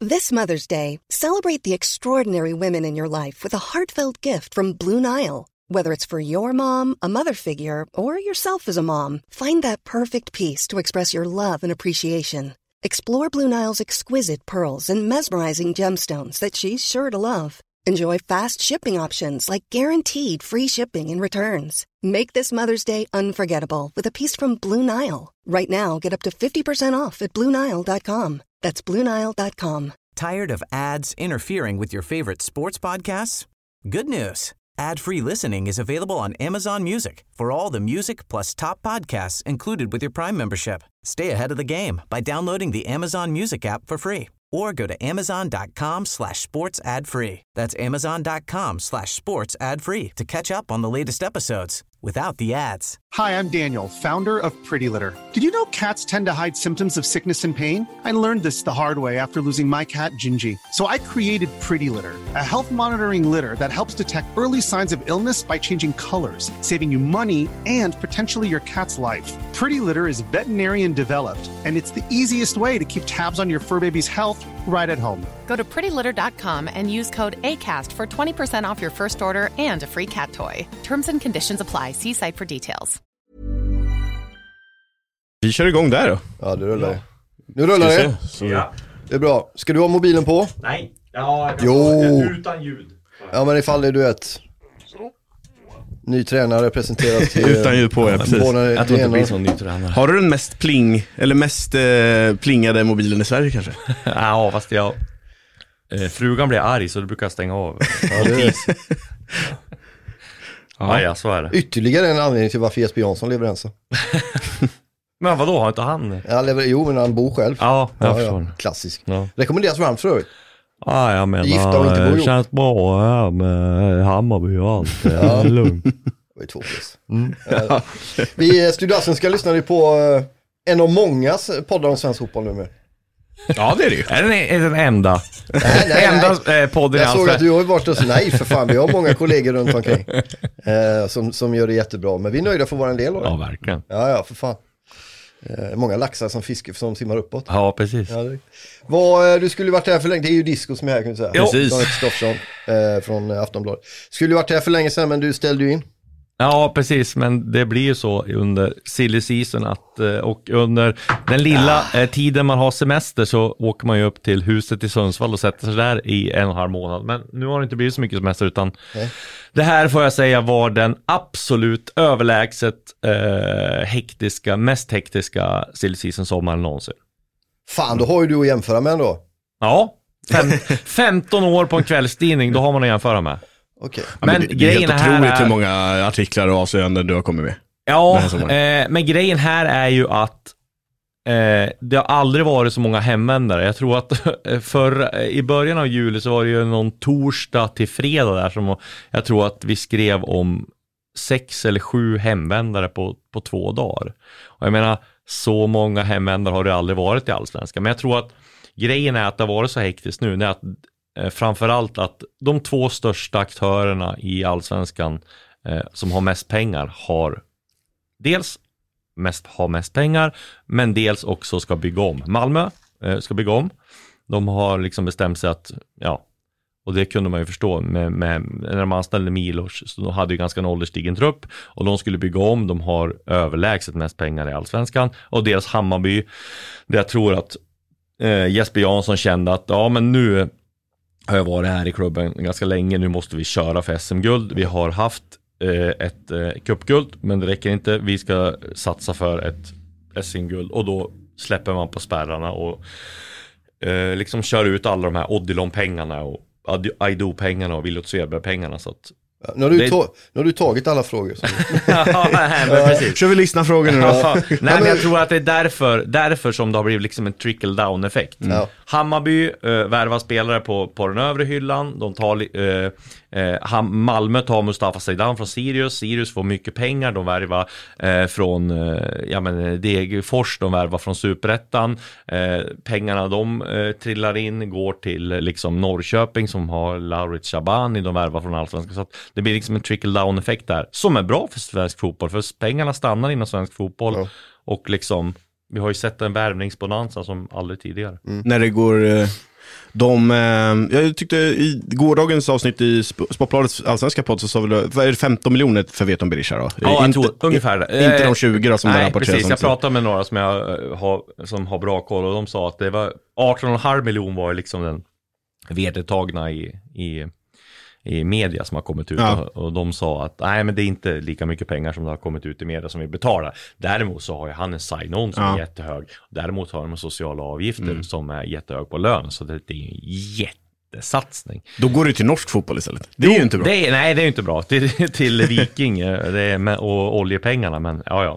This Mother's Day, celebrate the extraordinary women in your life with a heartfelt gift from Blue Nile. Whether it's for your mom, a mother figure, or yourself as a mom, find that perfect piece to express your love and appreciation. Explore Blue Nile's exquisite pearls and mesmerizing gemstones that she's sure to love. Enjoy fast shipping options like guaranteed free shipping and returns. Make this Mother's Day unforgettable with a piece from Blue Nile. Right now, get up to 50% off at BlueNile.com. That's BlueNile.com. Tired of ads interfering with your favorite sports podcasts? Good news. Ad-free listening is available on Amazon Music for all the music plus top podcasts included with your Prime membership. Stay ahead of the game by downloading the Amazon Music app for free or go to amazon.com/sports ad free. That's amazon.com/sports ad free to catch up on the latest episodes without the ads. Hi, I'm Daniel, founder of Pretty Litter. Did you know cats tend to hide symptoms of sickness and pain? I learned this the hard way after losing my cat, Gingy. So I created Pretty Litter, a health monitoring litter that helps detect early signs of illness by changing colors, saving you money and potentially your cat's life. Pretty Litter is veterinarian developed, and it's the easiest way to keep tabs on your fur baby's health right at home. Go to prettylitter.com and use code ACAST for 20% off your first order and a free cat toy. Terms and conditions apply. See site for details. Vi kör igång där då. Ja, det rullar. Nu rullar det. Ja. Det är bra. Ska du ha mobilen på? Nej. Ja, utan ljud. Ja, men ifall det är du vet. Ny tränare presenteras till... Utan ljud på, ja, precis. Jag tror inte det blir sån ny tränare. Har du den mest plingade mobilen i Sverige kanske? Ja, fast frugan blir arg så du brukar stänga av. Ja, det är... Ja, så är det. Ytterligare en anledning till varför Jesper Jansson lever ensam. Men vadå, har inte han? Jo, men han bor själv. Ja, jag förstår. Klassisk. Ja. Rekommenderas varmt för övrigt. Ja, jag menar, Gifta och inte bo ihop. det känns bra här med Hammarby och allt. Det är lugnt. Det var ju 2 plus. Vi Studioassen ska lyssna på en av många poddar om svensk fotboll nu med. Ja, det är det ju. Är den enda? Nej. Enda podden jag såg att du har ju varit och nej för fan, vi har många kollegor runt omkring som gör det jättebra, men vi är nöjda för vara en del av det. Ja, verkligen. Ja, för fan. Många laxar som simmar uppåt. Ja, precis. Ja, du skulle varit här för länge. Det är ju Disco som är här, kan du säga. Precis. Dan Kristoffersson från Aftonbladet. Skulle varit här för länge sedan, men du ställde ju in. Ja, precis, men det blir ju så under silly season att, och under den lilla tiden man har semester så åker man ju upp till huset i Sundsvall och sätter sig där i 1,5 månad. Men nu har det inte blivit så mycket semester utan det här får jag säga var den absolut överlägset mest hektiska silly season sommaren någonsin. Fan, då har ju du att jämföra med ändå. Ja, 15 år på en kvällstidning, då har man att jämföra med. Okay. Men det är helt otroligt hur många artiklar och avslöjanden du har kommit med. Ja, men grejen här är ju att det har aldrig varit så många hemvändare. Jag tror att i början av juli så var det ju någon torsdag till fredag där som jag tror att vi skrev om 6 eller 7 hemvändare på 2 dagar. Och jag menar, så många hemvändare har det aldrig varit i Allsvenskan. Men jag tror att grejen är att det har varit så hektiskt nu. Det är att framförallt att de 2 största aktörerna i Allsvenskan som har mest pengar har dels mest pengar, men dels också ska bygga om. Malmö ska bygga om. De har liksom bestämt sig att, och det kunde man ju förstå med när de anställde Milos, så de hade ju ganska en ålderstigen trupp och de skulle bygga om. De har överlägset mest pengar i Allsvenskan. Och deras Hammarby, där jag tror att Jesper Jansson kände att men nu har jag varit här i klubben ganska länge, nu måste vi köra för SM-guld. Vi har haft ett cupguld, men det räcker inte. Vi ska satsa för ett SM-guld och då släpper man på spärrarna och liksom kör ut alla de här Odilon-pengarna och Aido-pengarna och Willot Svedberg-pengarna. Så att nu har du tagit alla frågor. Precis. Kör vi lyssna frågor nu då? Nej, men jag tror att det är därför som det har blivit liksom en trickle-down-effekt. Hammarby värvar spelare på den övre hyllan. De tar Malmö tar Mustafa Zeidan från Sirius får mycket pengar. De värvar från Degerfors, de värvar från Superettan. Pengarna de trillar in går till liksom Norrköping som har Laurit Shabani, de värvar från Allsvenskan. Så att det blir liksom en trickle-down-effekt där som är bra för svensk fotboll, för pengarna stannar inom svensk fotboll och liksom vi har ju sett en värvningsbonanza som aldrig tidigare. När det går Jag tyckte i gårdagens avsnitt i Sportbladets allsvenska podd så sa vi vad är det 15 miljoner för Veton Berisha då? Ja, jag tror ungefär. Inte de 20 då som nej, rapporteras. Precis, jag pratade med några som har bra koll och de sa att det var 18,5 miljoner var liksom den vedertagna i media som har kommit ut och de sa att nej, men det är inte lika mycket pengar som det har kommit ut i media som vi betalar. Däremot så har ju han en sign-on som är jättehög. Däremot har de sociala avgifter som är jättehög på lön, så det är en jättesatsning. Då går det till norsk fotboll istället. Det är ju inte bra. Nej, det är ju inte bra. Till Viking och oljepengarna, men ja.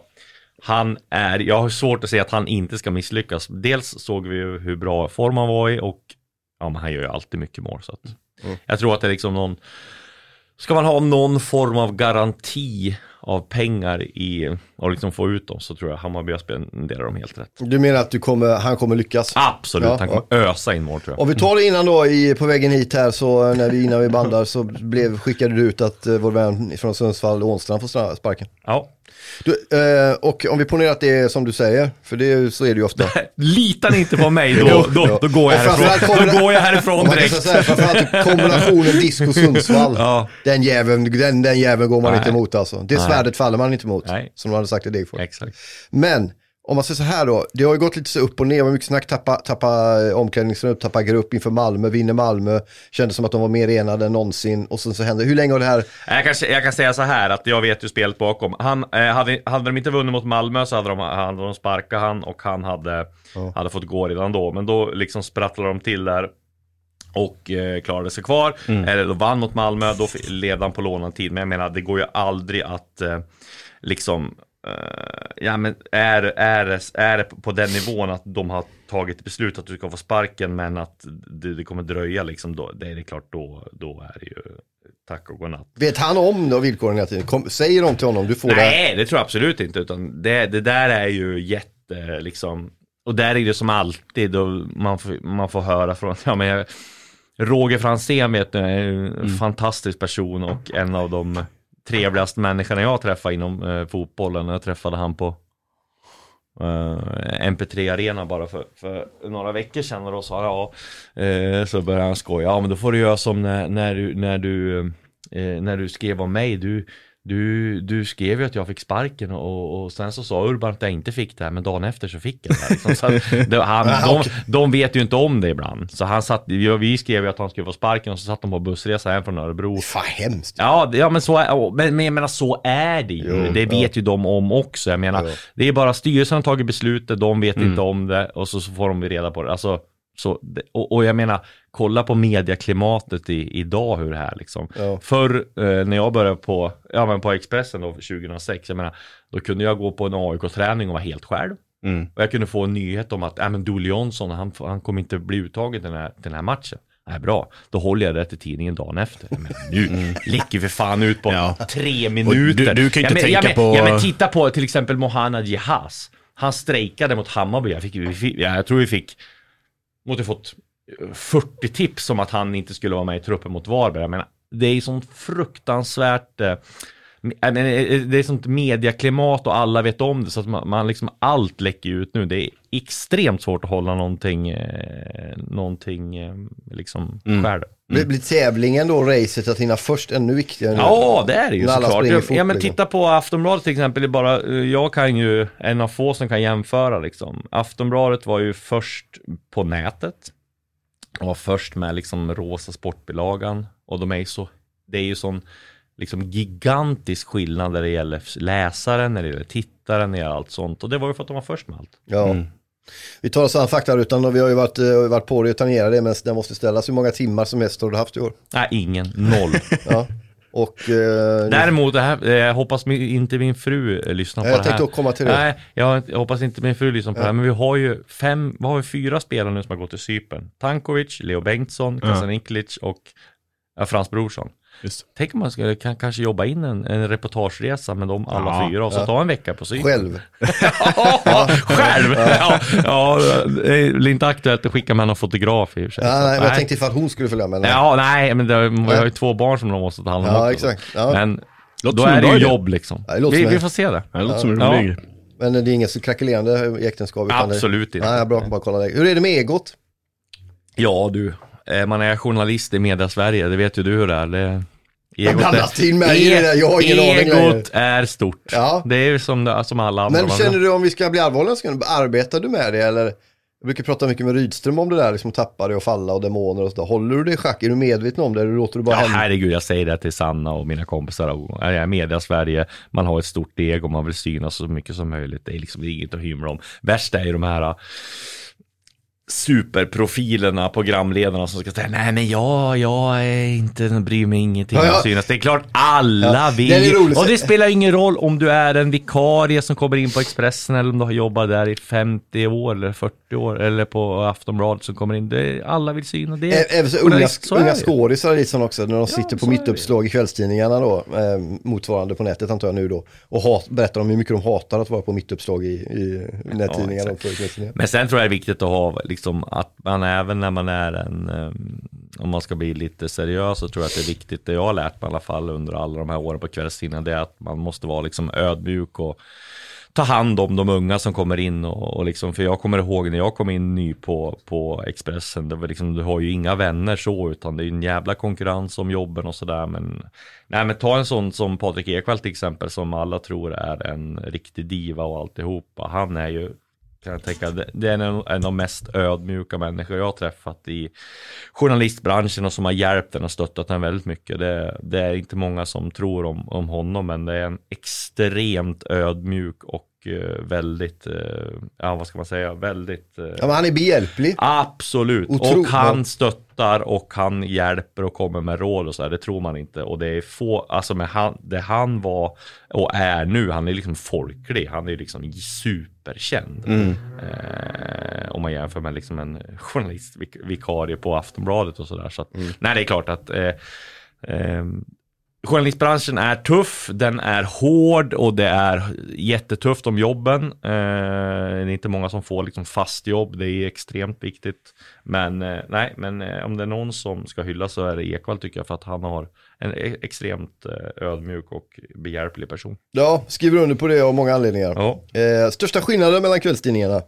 Jag har svårt att säga att han inte ska misslyckas. Dels såg vi ju hur bra form han var i och men han gör ju alltid mycket mål så att jag tror att det är liksom ska man ha någon form av garanti av pengar och liksom få ut dem, så tror jag Hammarby har spenderat dem helt rätt. Du menar att han kommer lyckas? Absolut, han kommer ösa in mål, tror jag. Och vi tar det innan då på vägen hit här, så innan vi bandar så skickade du ut att vår vän från Sundsvall, Ånstrand, får sparken. Ja. Och om vi ponerar att det är som du säger, för så är det ju ofta. Litar ni inte på mig, då går jag härifrån. Då går jag härifrån direkt. Framförallt kombinationen Disco Sundsvall, den jäveln går man inte emot alltså. Det svärdet faller man inte emot, som de hade sagt i Degerfors. Exakt. Men om man säger så här då, det har ju gått lite så upp och ner, var mycket snack, tappa omklädningsrum, tappa grupp inför Malmö, vinner Malmö, kändes som att de var mer enade än någonsin, och så hände, hur länge har det här? Jag kan säga så här, att jag vet ju spelet bakom. Hade de inte vunnit mot Malmö så hade de sparkat han, och han hade fått gå redan då, men då liksom sprattlade de till där och klarade sig kvar, eller då vann mot Malmö, då levde han på lånad tid, men jag menar, det går ju aldrig att liksom men är det på den nivån att de har tagit beslut att du ska få sparken, men att det kommer dröja liksom, då, det är klart, då är det ju tack och godnatt. Vet han om då villkoren hela tiden? Säger de till honom, du får Nej, det tror jag absolut inte, utan det där är ju jätte liksom, och där är det som alltid då man får höra från Roger Franzén, vet du, är en fantastisk person och en av de trevligaste människorna jag träffade inom fotbollen. Jag träffade han på MP3-arena bara för några veckor sedan, och då sa så började han skoja. Men då får du göra som när du skrev om mig. Du skrev ju att jag fick sparken, och sen så sa Urban att jag inte fick det här, men dagen efter så fick jag det. Liksom. Så de vet ju inte om det ibland. Så vi skrev ju att han skulle få sparken, och så satt de på bussresa hem från Örebro. Fan, hemskt. Ja, men så är, men jag menar, så är det ju. Det vet ju de om också. Jag menar, det är bara styrelsen har tagit beslutet, de vet inte om det, och så får de reda på det. Alltså, och jag menar, kolla på mediaklimatet idag, hur det här liksom. Förr när jag började på Expressen då 2006, jag menar, då kunde jag gå på en AIK-träning och vara helt själv. Och jag kunde få en nyhet om att Dolle Jonsson, han kommer inte bli uttagen till den här matchen. Nej, bra. Då håller jag det till tidningen dagen efter. Men nu läcker vi fan ut på 3 minuter. Du kan inte tänka på... men titta på till exempel Mohanad Jehaz. Han strejkade mot Hammarby. Jag tror vi fick fått 40 tips om att han inte skulle vara med i truppen mot Varberg. Jag menar, det är sånt fruktansvärt det är sånt mediaklimat, och alla vet om det, så att man liksom, allt läcker ut nu. Det är extremt svårt att hålla någonting liksom själv. Blir tävlingen då, racet att hinna först, ännu viktigare nu? Ja, det är det ju såklart. Men titta på Aftonbladet till exempel. Jag kan ju, en av få som kan jämföra liksom. Aftonbladet var ju först på nätet och var först med liksom rosa sportbilagan, och det är ju sån liksom gigantisk skillnad när det gäller läsaren, när det gäller tittaren, när det gäller allt sånt, och det var ju för att de var först med allt. Ja. Vi tar oss an fakta, utan vi har ju varit på det och tangerat det, men det måste ställas. Hur många timmar som helst har du haft i år? Nej, ingen. 0. Ja. Och, däremot, jag hoppas inte min fru lyssnar på det här. Jag tänkte komma till det. Nej, jag hoppas inte min fru lyssnar på det här. Men vi har ju 4 spelare nu som har gått till Cypern. Tankovic, Leo Bengtsson, Kasan Inklic och Frans Brorsson. Just. Tänk om man skulle kanske jobba in en reportageresa med dem alla 4 och så ta en vecka på Cypern. Själv? Själv? Ja, det är inte aktuellt att skicka med någon fotograf i och för sig. Nej, jag tänkte för att hon skulle följa med. Nej, men jag har ju 2 barn som de måste ta hand om. Ja, exakt. Ja. Men då är det ju jobb liksom. Vi får se det. Det låter som en rolig. Men det är inget så krackelerande äktenskap. Absolut inte. Nej, bra, bara kolla det. Hur är det med egot? Ja du, man är journalist i Media Sverige, det vet ju du hur det är. Egot är stort. Ja. Det är ju som alla andra. Men känner du, om vi ska bli allvarliga, arbetar du med det eller? Jag brukar prata mycket med Rydström om det där, liksom tappa det och falla och demoner och sådär. Håller du det i schack? Är du medveten om det? Eller låter du bara herregud, jag säger det till Sanna och mina kompisar. Jag är Media Sverige, man har ett stort ego och man vill synas så mycket som möjligt. Det är liksom inget att hymla om. Värst är ju de här superprofilerna, programledarna som ska säga nej men jag är inte, bryr mig ingenting att synas. Det är klart alla vill. Och det spelar ingen roll om du är en vikarie som kommer in på Expressen eller om du har jobbat där i 50 år eller 40 år eller på Aftonbladet som kommer in. Alla vill synas. Även så unga skådisar lite sån också, när de sitter på mittuppslag i kvällstidningarna då, motsvarande på nätet antar jag nu då, och berättar om hur mycket de hatar att vara på mittuppslag i nättidningarna. Men sen tror jag det är viktigt att ha liksom att man även när man är om man ska bli lite seriös, så tror jag att det är viktigt, det jag har lärt mig i alla fall under alla de här åren på kvällstidningen, det är att man måste vara liksom ödmjuk och ta hand om de unga som kommer in och liksom, för jag kommer ihåg när jag kom in ny på Expressen, det var liksom, du har ju inga vänner så, utan det är en jävla konkurrens om jobben och sådär, men ta en sån som Patrik Ekwall till exempel, som alla tror är en riktig diva och alltihopa, han är ju, kan jag tänka, det är en av de mest ödmjuka människor jag har träffat i journalistbranschen och som har hjälpt den och stöttat den väldigt mycket. Det är inte många som tror om honom, men det är en extremt ödmjuk och väldigt, vad ska man säga, väldigt... Ja, men han är behjälplig. Absolut, och han stöttar och han hjälper och kommer med råd och så här, det tror man inte. Och det är få, alltså det han var och är nu, han är liksom folklig, han är liksom superkänd. Om man jämför med liksom en journalistvikarie på Aftonbladet och sådär. Så att, nej, det är klart att journalistbranschen är tuff, den är hård och det är jättetufft om jobben. Det är inte många som får liksom fast jobb, det är extremt viktigt. Men om det är någon som ska hyllas så är det Ekwall, tycker jag, för att han har en extremt ödmjuk och behjälplig person. Ja, skriver under på det av många anledningar. Ja. Största skillnaden mellan kvällstidningarna?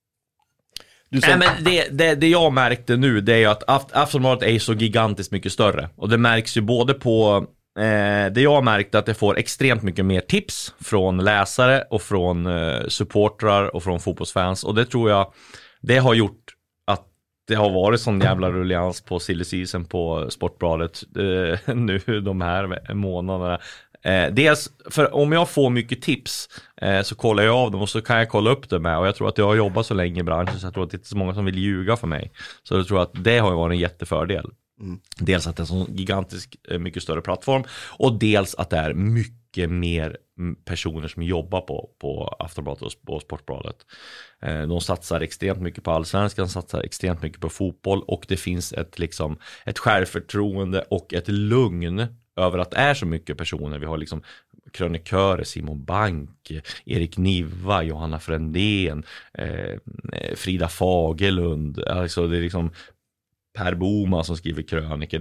Nej, men det jag märkte nu, det är ju att Aftonbladet är så gigantiskt mycket större. Och det märks ju både på det jag märkte, att det får extremt mycket mer tips från läsare och från supportrar och från fotbollsfans. Och det tror jag, det har gjort att det har varit sån jävla rullians på silly season på Sportbladet nu de här månaderna. Dels, för om jag får mycket tips så kollar jag av dem och så kan jag kolla upp det med, och jag tror att jag har jobbat så länge i branschen så jag tror att det är inte så många som vill ljuga för mig, så jag tror att det har varit en jättefördel. Dels att det är en sån gigantisk, mycket större plattform, och dels att det är mycket mer personer som jobbar på Aftonbladet och på Sportbladet. De satsar extremt mycket på allsvenskan, satsar extremt mycket på fotboll, och det finns ett självförtroende och ett lugn över att det är så mycket personer. Vi har liksom krönikörer, Simon Bank, Erik Niva, Johanna Frändén, Frida Fagerlund, alltså det är liksom Per Boman som skriver kröniker.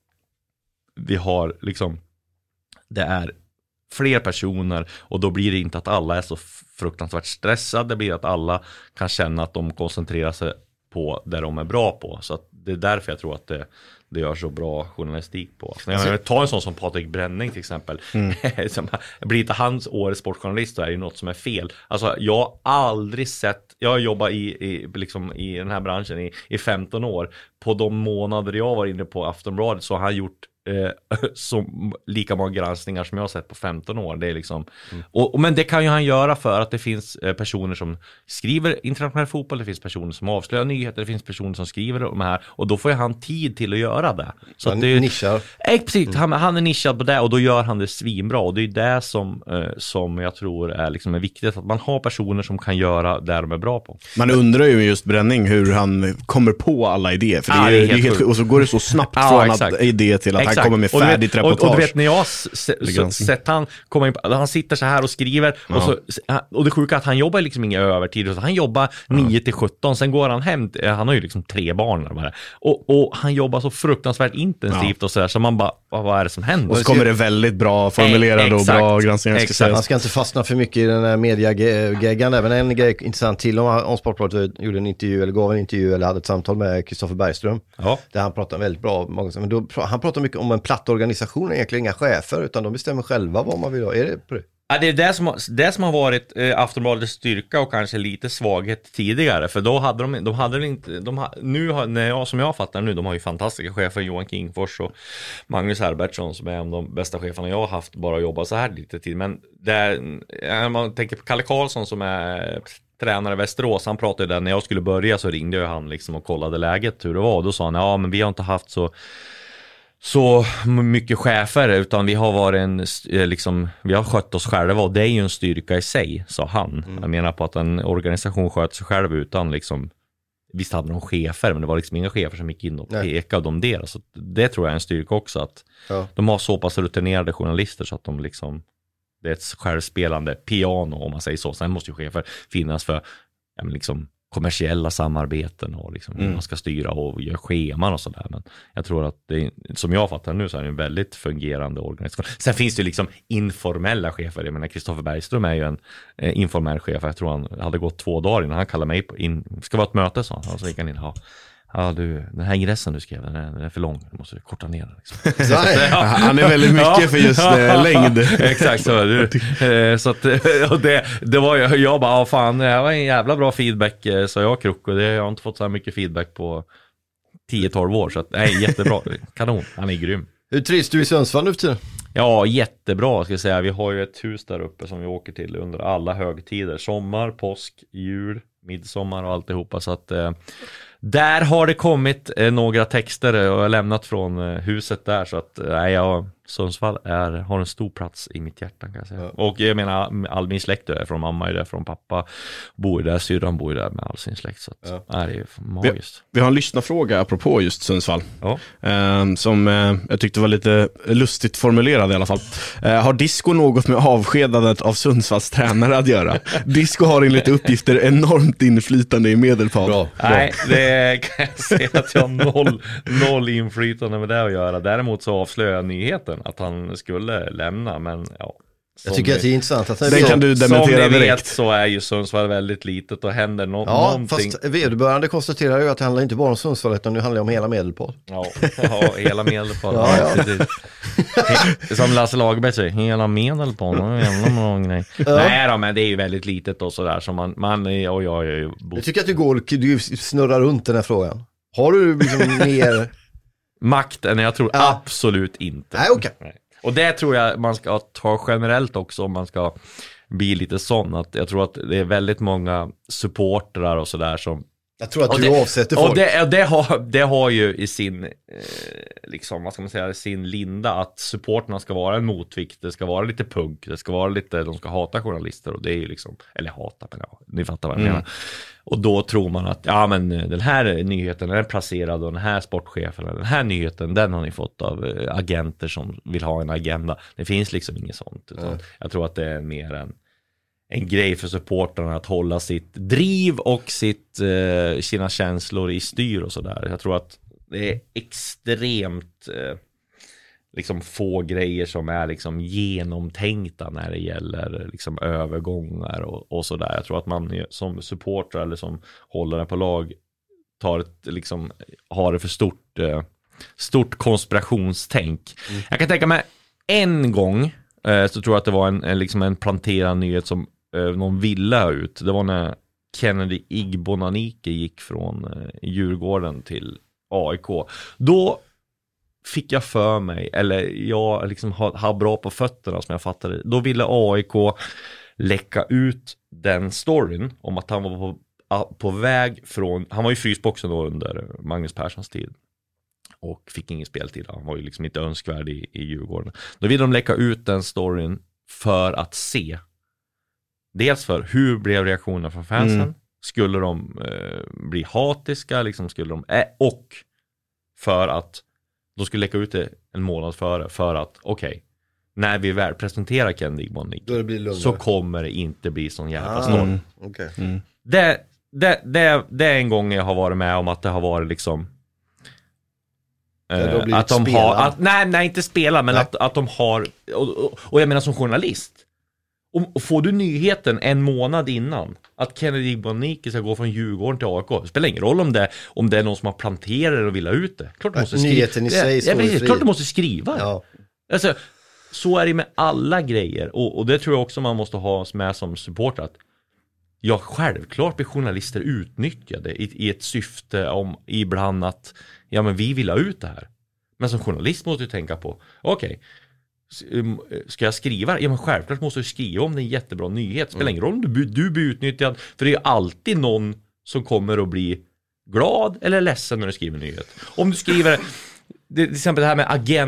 Det är fler personer, och då blir det inte att alla är så fruktansvärt stressade, det blir att alla kan känna att de koncentrerar sig på det de är bra på. Så att det är därför jag tror att det gör så bra journalistik på. Jag tar en sån som Patrik Bränning till exempel. Blir inte hans årets sportjournalist, så är det något som är fel. Alltså jag har aldrig sett, jag har jobbat i den här branschen i 15 år. På de månader jag var inne på Aftonbladet så har han gjort lika många granskningar som jag har sett på 15 år. Det är liksom, men det kan ju han göra för att det finns personer som skriver internationell fotboll, det finns personer som avslöjar nyheter, det finns personer som skriver om det här, och då får ju han tid till att göra det. Så han är nischad. Precis, han är nischad på det, och då gör han det svinbra, och det är det som jag tror är liksom viktigt, att man har personer som kan göra det de är bra på. Man undrar ju just Bränning hur han kommer på alla idéer, för det är helt sjukt, och så går det så snabbt från att idé till att han kommer med färdigt reportage. Och du vet när jag sett han komma in, han sitter så här och skriver och det sjuka är att han jobbar liksom inga övertid, han jobbar 9-17, sen går han hem, han har ju liksom 3 barn bara. Och han jobbar så fruktansvärt intensivt och sådär, så man bara, vad är det som händer? Och så kommer det väldigt bra formulerade och bra granskningar. Man ska inte fastna för mycket i den här mediageggan. Även en grej intressant till om Sportbladet gjorde en intervju eller gav en intervju eller hade ett samtal med Kristoffer Bergström. Ja. Där han pratar väldigt bra. Men då, han pratar mycket om en platt organisation, egentligen inga chefer, utan de bestämmer själva vad man vill ha. Är det på det? Ja, det är det som har varit Aftonbladets styrka och kanske lite svaghet tidigare, för då hade som jag fattar nu, de har ju fantastiska chefer, Johan Kingfors och Magnus Herbertsson, som är de bästa cheferna jag har haft, bara jobba så här lite tid. Men man tänker på Kalle Karlsson som är tränare i Västerås, han pratade där när jag skulle börja, så ringde jag han liksom och kollade läget hur det var, och då sa han, men vi har inte haft så mycket chefer, utan vi har varit vi har skött oss själva, och det är ju en styrka i sig, sa han. Jag menar på att en organisation sköter sig själv utan liksom, visst hade de chefer, men det var liksom inga chefer som gick in och pekade om det. Så det tror jag är en styrka också, att de har så pass rutinerade journalister så att de liksom, det är ett självspelande piano om man säger så. Sen måste ju chefer finnas för liksom kommersiella samarbeten och liksom hur man ska styra och göra scheman och sådär. Men jag tror att det, som jag fattar nu, så är det en väldigt fungerande organisation. Sen finns det ju liksom informella chefer. Jag menar, Kristoffer Bergström är ju en informell chef. Jag tror han hade gått 2 dagar innan han kallade mig in. Ska vara ett möte, så han. Och så gick han in, ja du, den här ingressen du skrev, den är för lång, du måste korta ner den liksom. Han är väldigt mycket för just längd. Exakt så. Så att, och det var jag bara, fan, det här var en jävla bra feedback, så jag Krock, och jag har inte fått så här mycket feedback på 10-12 år, så att, nej, jättebra, kanon, han är grym. Hur trivs du i Sundsvall nu för tiden? Ja, jättebra ska jag säga. Vi har ju ett hus där uppe som vi åker till under alla högtider, sommar, påsk, jul, midsommar och alltihopa, så att där har det kommit några texter och jag har lämnat från huset där, så att Sundsvall har en stor plats i mitt hjärta, kan jag säga. Och jag menar, all min släkt är från mamma är där, från pappa bor där, syrran bor där med all sin släkt, så att, det är magiskt. Vi har en lyssnarfråga apropå just Sundsvall, som jag tyckte var lite lustigt formulerad i alla fall. Har Disco något med avskedandet av Sundsvalls tränare att göra? Disco har enligt uppgifter enormt inflytande i Medelpad. Bra. Nej, det kan jag säga att jag har noll inflytande med det att göra. Däremot så avslöjar jag nyheten att han skulle lämna, men jag tycker att det är intressant att den kan du dementera direkt. Vet, så är ju Sundsvall väldigt litet och händer någonting. Fast vederbörande konstaterar ju att det handlar inte bara om Sundsvall, utan det handlar om hela Medelpad. Ja, hela Medelpad. Som Lasse Lagerberg säger, hela Medelpad. Nej då, men det är ju väldigt litet och sådär, som man och jag är ju... Jag tycker att du snurrar runt den här frågan. Har du liksom mer makt än jag tror? Absolut inte. Nej, okej. Nej. Och det tror jag man ska ta generellt också, om man ska bli lite sån, att jag tror att det är väldigt många supportrar och sådär som... Jag tror att du avsätter folk. Och det har ju i sin liksom, vad ska man säga, sin linda, att supporterna ska vara en motvikt, det ska vara lite punk, det ska vara lite, de ska hata journalister, och det är ju liksom, eller hata, men ni fattar vad jag menar. Och då tror man att men den här nyheten är placerad, och den här sportchefen, eller den här nyheten, den har ni fått av agenter som vill ha en agenda. Det finns liksom inget sånt, utan jag tror att det är mer en grej för supporterna att hålla sitt driv och sina känslor i styr och sådär. Jag tror att det är extremt liksom få grejer som är liksom genomtänkta när det gäller liksom övergångar och sådär. Jag tror att man som supporter eller som hållare på lag har det för stort konspirationstänk. Jag kan tänka mig en gång så tror jag att det var en planterad nyhet som någon ville ha ut. Det var när Kennedy Igbonanike gick från Djurgården till AIK. Då fick jag för mig, eller jag liksom har bra på fötterna som jag fattade. Då ville AIK läcka ut den storyn om att han var på väg från, han var ju frysboxen då under Magnus Perssons tid och fick ingen speltid. Han var ju liksom inte önskvärd i Djurgården. Då ville de läcka ut den storyn för att se, dels för hur blev reaktionerna från fansen, skulle de bli hatiska liksom, skulle de och för att De skulle lägga ut det en månad före för att när vi väl presenterar Ken Digman så kommer det inte bli sån jävla snor. Det är en gång jag har varit med om att det har varit liksom att de har nej inte spela, men att de har och jag menar som journalist, och får du nyheten en månad innan att Kennedy Bonnici ska gå från Djurgården till AIK, spelar ingen roll om det är någon som har planterat och vill ha ut det. Klart du måste skriva. Nyheten i sig klart du måste skriva. Ja. Alltså, så är det med alla grejer, och det tror jag också man måste ha med som supporter, att självklart blir journalister utnyttjade i ett syfte om ibland att men vi vill ha ut det här. Men som journalist måste du tänka på, ska jag skriva? Ja, men självklart måste du skriva om det är en jättebra nyhet. Spelar ingen roll om du blir utnyttjad, för det är alltid någon som kommer att bli glad eller ledsen när du skriver en nyhet. Om du skriver till exempel det här med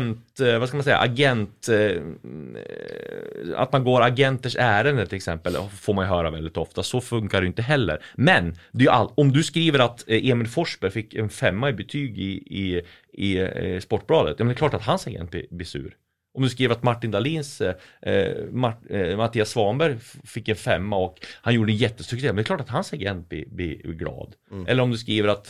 att man går agenters ärende till exempel, får man ju höra väldigt ofta. Så funkar det inte heller. Men det är om du skriver att Emil Forsberg fick en 5 i betyg i Sportbladet, det är klart att hans agent blir sur. Om du skriver att Martin Dahlins Mattias Svanberg fick en 5 och han gjorde en jättesuccé, men det är klart att hans agent blir glad. Eller om du skriver att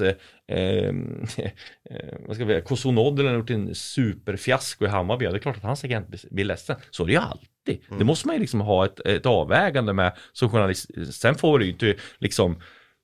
Kosonodden har gjort en superfiasko i Hammarby, det är klart att hans agent blir ledsen. Så är det ju alltid. Det måste man ju liksom ha ett avvägande med som journalist. Sen får du ju inte liksom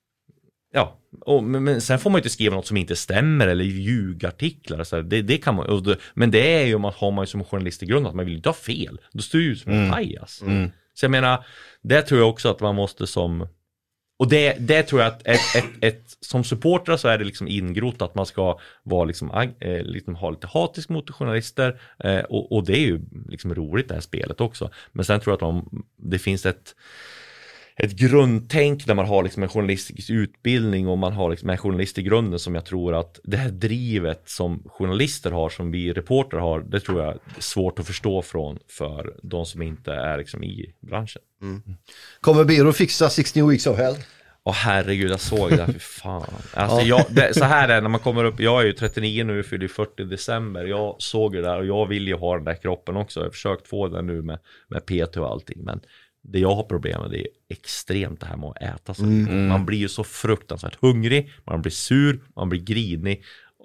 men sen får man ju inte skriva något som inte stämmer eller ljugartiklar så det kan man, men det är ju om man har man ju som journalist i grund att man vill inte ha fel. Då står ju som en pajas. Så jag menar, det tror jag också att man måste som, och det tror jag att ett som supporter så är det liksom ingrott att man ska vara liksom ha lite hatisk mot journalister, och det är ju liksom roligt det här spelet också. Men sen tror jag att det finns ett grundtänk där man har liksom en journalistisk utbildning och man har liksom en journalist i grunden, som jag tror att det här drivet som journalister har, som vi reporter har, det tror jag är svårt att förstå för de som inte är liksom i branschen. Kommer Biro fixa 16 weeks of hell? Herregud, jag såg det, för fan. Alltså så här är när man kommer upp, jag är ju 39 nu, fyller 40 december. Jag såg det där och jag vill ju ha den där kroppen också. Jag har försökt få den nu med PT och allting, men det jag har problem med, det är extremt det här med att äta så. Man blir ju så fruktansvärt hungrig, man blir sur, man blir grinig.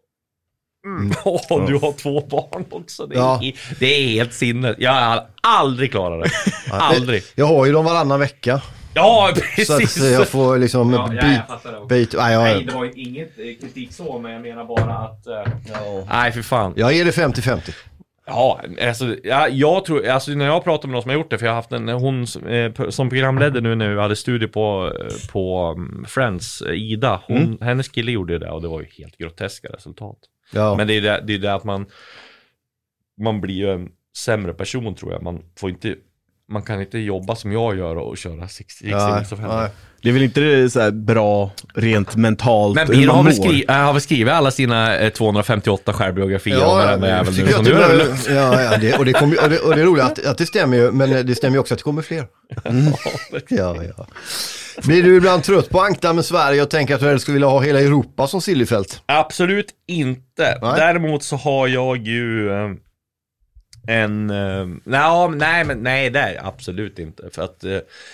Du har 2 barn också. Det är helt sinnet. Jag har aldrig klarat det. Aldrig. Jag har ju dem varannan vecka. Ja, precis. Så att jag får liksom Nej, det var inget kritik så, men jag menar bara att nej, för fan. Jag ger det 50-50. Ja, alltså, jag tror, alltså när jag pratar med någon som har gjort det, för jag har haft hon som programledare nu hade studier på Friends, Ida, hennes kille gjorde det och det var ju helt groteska resultat. Ja. Men det är det att man blir ju en sämre person, tror jag. Man kan inte jobba som jag gör och köra 60 Det är väl inte så här bra rent mentalt. Men Biro har väl skrivit alla sina 258 självbiografier om den där jäveln. Och det är roligt att det stämmer ju, men det stämmer ju också att det kommer fler. Blir du ibland trött på Ankdam med Sverige och tänker att du skulle vilja ha hela Europa som Sillyfält? Absolut inte. Nej. Däremot så har jag ju nej, det är absolut inte. För att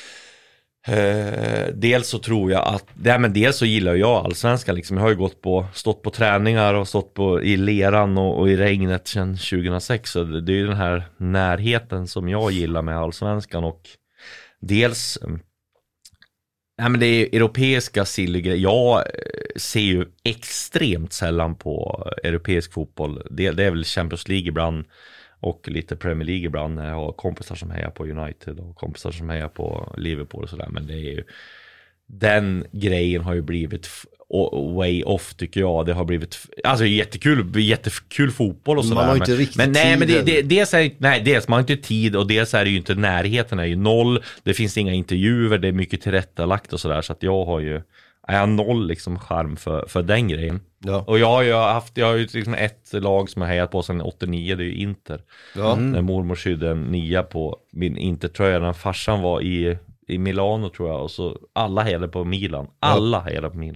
dels så tror jag att dels så gillar jag allsvenskan liksom. Jag har ju stått på träningar och stått i leran och i regnet sedan 2006, så det är ju den här närheten som jag gillar med allsvenskan. Och dels men det är europeiska silligrejer. Jag ser ju extremt sällan på europeisk fotboll. Det är väl Champions League ibland och lite Premier League ibland. Jag har kompisar som hejar på United och kompisar som hejar på Liverpool och sådär. Men det är ju, den grejen har ju blivit way off, tycker jag. Det har blivit alltså jättekul fotboll och sådär. Man har inte riktigt men nej, men dels man har inte tid, och dels är det ju inte, närheten är ju noll. Det finns inga intervjuer, det är mycket tillrättalagt och sådär, så att jag har noll liksom charm för den grejen. Ja. Och jag har ju liksom ett lag som jag hejat på sedan 89, det är ju Inter. Ja. När mormor sydde en 9 på min Inter-tröja, när farsan var i Milano, tror jag, och så alla hejade på Milan. Hejade på Milan.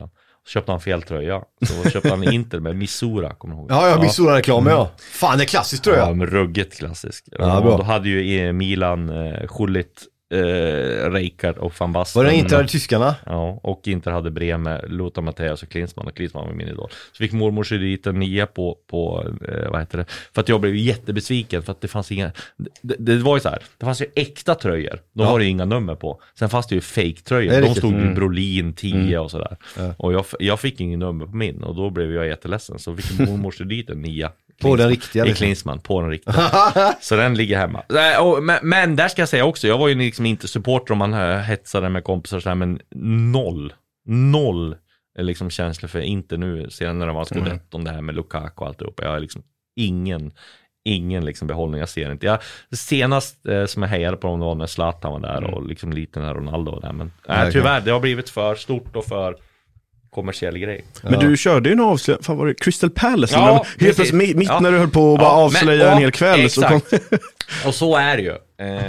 Så köpte han fel tröja. Så köpte han Inter med Missoura, kommer jag ihåg. Ja, Missoura-reklam, ja. Fan, det är klassiskt tröja. Ja, men ruggigt klassisk. Ja, och då hade ju Milan Gullit, Rijkaard och Van Basten. Var det Inter hade tyskarna? Ja, och Inter hade Bremer, Lothar Matthäus och Klinsmann var min idol. Så fick mormor sig dit en 9 på vad heter det? För att jag blev jättebesviken för att det fanns inga, det var ju så här, det fanns ju äkta tröjor. De var det inga nummer på. Sen fanns det ju fake-tröjor. De stod ju Brolin 10 och sådär. Ja. Och jag fick ingen nummer på min och då blev jag jätteledsen. Så fick mormor sig dit en 9. På den riktiga. I Klinsmann, på den riktiga. Så den ligger hemma. Men där ska jag säga också, jag var ju liksom inte supporter om man hetsade med kompisar så här, men noll liksom känsla för inte nu sedan när det var skudett om det här med Lukaku och allt upp. Jag har liksom ingen liksom behållning, jag ser inte. Senast som jag hejade på dem var när Zlatan var där och liksom lite när Ronaldo var där. Men tyvärr, det har blivit för stort och för kommersiell grej. Men du körde ju en avslöjande, fan var det Crystal Palace? Ja, helt plötsligt mitt när du höll på att bara avslöja en hel kväll. Exakt. Så kom... och så är det ju.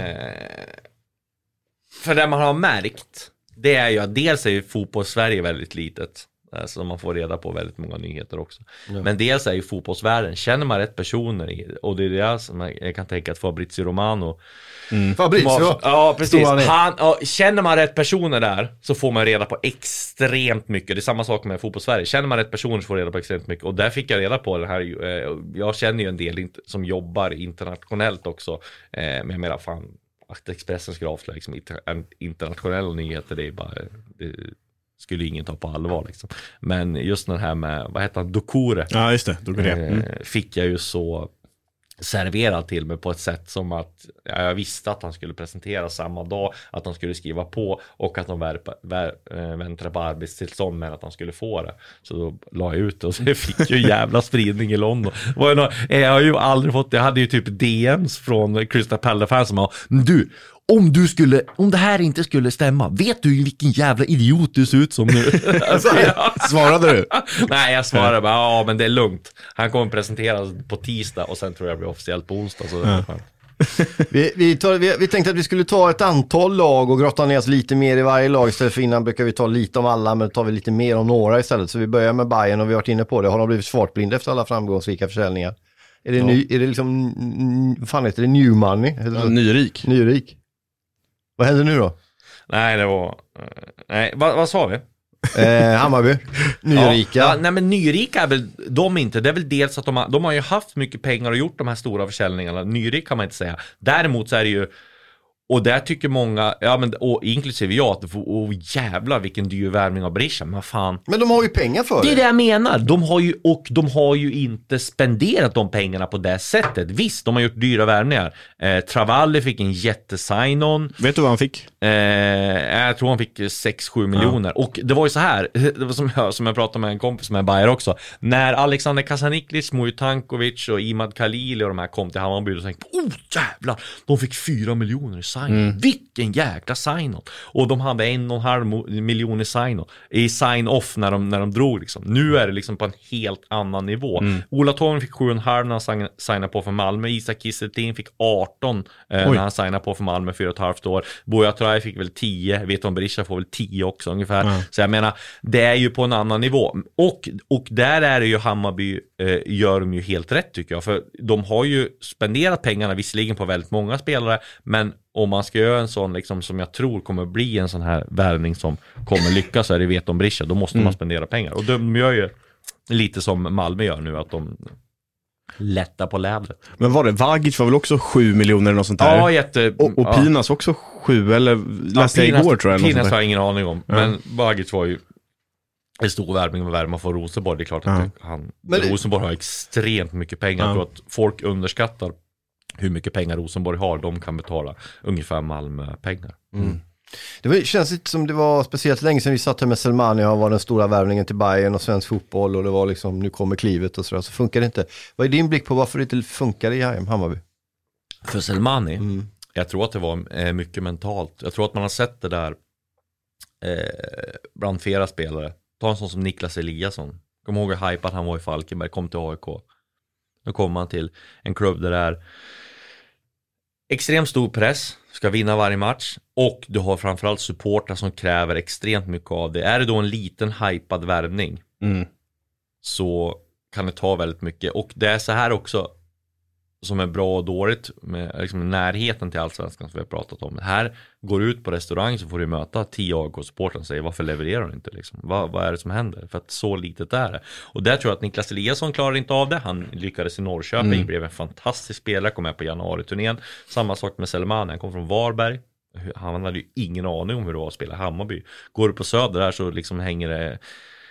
För det man har märkt, det är ju att dels är ju fotboll-Sverige väldigt litet. Så man får reda på väldigt många nyheter också. Ja. Men dels är ju fotbollsvärlden, känner man rätt personer och det är det som jag kan tänka att Fabrizio Romano Fabrizio? Ja, precis. Känner man rätt personer där så får man reda på extremt mycket. Det är samma sak med fotbollsverige. Känner man rätt personer så får man reda på extremt mycket. Och där fick jag reda på det här. Jag känner ju en del som jobbar internationellt också. Men jag menar fan att Expressen skulle avslöja liksom, internationella nyheter, det är bara... Det skulle ingen ta på allvar liksom. Men just den här med, vad heter han, Doucouré. Ja, just det, Doucouré. Fick jag ju så serverad till mig på ett sätt som att jag visste att han skulle presentera samma dag, att han skulle skriva på och att de väntade på arbetstillstånd men att han skulle få det. Så då la jag ut det och så fick ju jävla spridning i London. Jag har ju aldrig fått, jag hade ju typ DMs från Crystal Palace-fans som var, du, om det här inte skulle stämma, vet du vilken jävla idiot du ser ut som nu? Svarade du? Nej, jag svarade bara, ja men det är lugnt. Han kommer presenteras på tisdag och sen tror jag blir officiellt på onsdag. Så vi tänkte att vi skulle ta ett antal lag och grotta ner oss lite mer i varje lag. Istället för innan brukar vi ta lite om alla, men tar vi lite mer om några istället. Så vi börjar med Bayern och vi har varit inne på det. Har de blivit svartblinda efter alla framgångsrika försäljningar? Är det, är det liksom, vad fan heter det, new money? Nyrik. Vad händer nu då? Nej, det var... Nej, vad sa vi? Hammarby. Nyrika. Ja, nej, men nyrika är väl de inte. Det är väl dels att de har ju haft mycket pengar och gjort de här stora försäljningarna. Nyrik kan man inte säga. Däremot så är det ju... Och där tycker många, och inklusive jag, att jävlar vilken dyr värvning av Berisha, men fan. Men de har ju pengar för det. Det är det jag menar. De har ju inte spenderat de pengarna på det sättet. Visst, de har gjort dyra värvningar. Travalli fick en jättesign-on. Vet du vad han fick? Jag tror han fick 6-7 miljoner. Och det var ju så här, det var som jag pratade med en kompis med Bayer också. När Alexander Kasaniklic, Mujo Tankovic och Imad Khalili och de här kom till Hammarby och tänkte, jävlar, de fick 4 miljoner i sign. Vilken jäkla sign-on. Och de hade 1,5 miljoner i sign-off när de drog liksom. Nu är det liksom på en helt annan nivå. Ola Toivonen fick 7,5 när han signade på för Malmö. Isak Kiese Thelin fick 18 när han signade på för Malmö 4,5 år. Buya Turay fick väl 10. Vet om Berisha får väl 10 också ungefär. Så jag menar, det är ju på en annan nivå. Och där är det ju Hammarby gör de ju helt rätt tycker jag. För de har ju spenderat pengarna visserligen på väldigt många spelare, men om man ska göra en sån liksom, som jag tror kommer bli en sån här värvning som kommer lyckas, så är det vet om Berisha, då måste man spendera pengar. Och de gör ju lite som Malmö gör nu, att de lättar på lädret. Men var det, Vagic var väl också 7 miljoner eller något sånt där? Ja, och Pinas också 7, eller läste jag igår tror jag. Pinas har jag ingen aning om, men Vagic var ju en stor värvning med värma för Rosenborg. Det är klart att Rosenborg har extremt mycket pengar. Jag tror att folk underskattar hur mycket pengar Rosenborg har. De kan betala ungefär Malmö-pengar. Det känns inte som det var speciellt länge sedan vi satt här med Selmani och var den stora värvningen till Bayern och svensk fotboll, och det var liksom, nu kommer klivet och så funkar det inte. Vad är din blick på varför det inte funkar i Hammarby? För Selmani? Jag tror att det var mycket mentalt. Jag tror att man har sett det där bland flera spelare. Ta en sån som Niklas Eliasson. Kom ihåg hur hypad han var i Falkenberg, kom till AIK. Nu kommer man till en klubb där det är extremt stor press, ska vinna varje match, och du har framförallt supportrar som kräver extremt mycket av det. Är det då en liten hypad värvning så kan det ta väldigt mycket. Och det är så här också som är bra och dåligt med liksom närheten till allsvenskan som vi har pratat om. Här går ut på restaurang så får du möta 10 AIK-supportrar och säger varför levererar du inte liksom? Vad är det som händer? För att så litet är det. Och där tror jag att Niklas Eliasson klarar inte av det. Han lyckades i Norrköping, blev en fantastisk spelare, kom med på januari-turnén. Samma sak med Selman, han kom från Varberg. Han hade ju ingen aning om hur det var att spela Hammarby. Går du på Söder där så liksom hänger det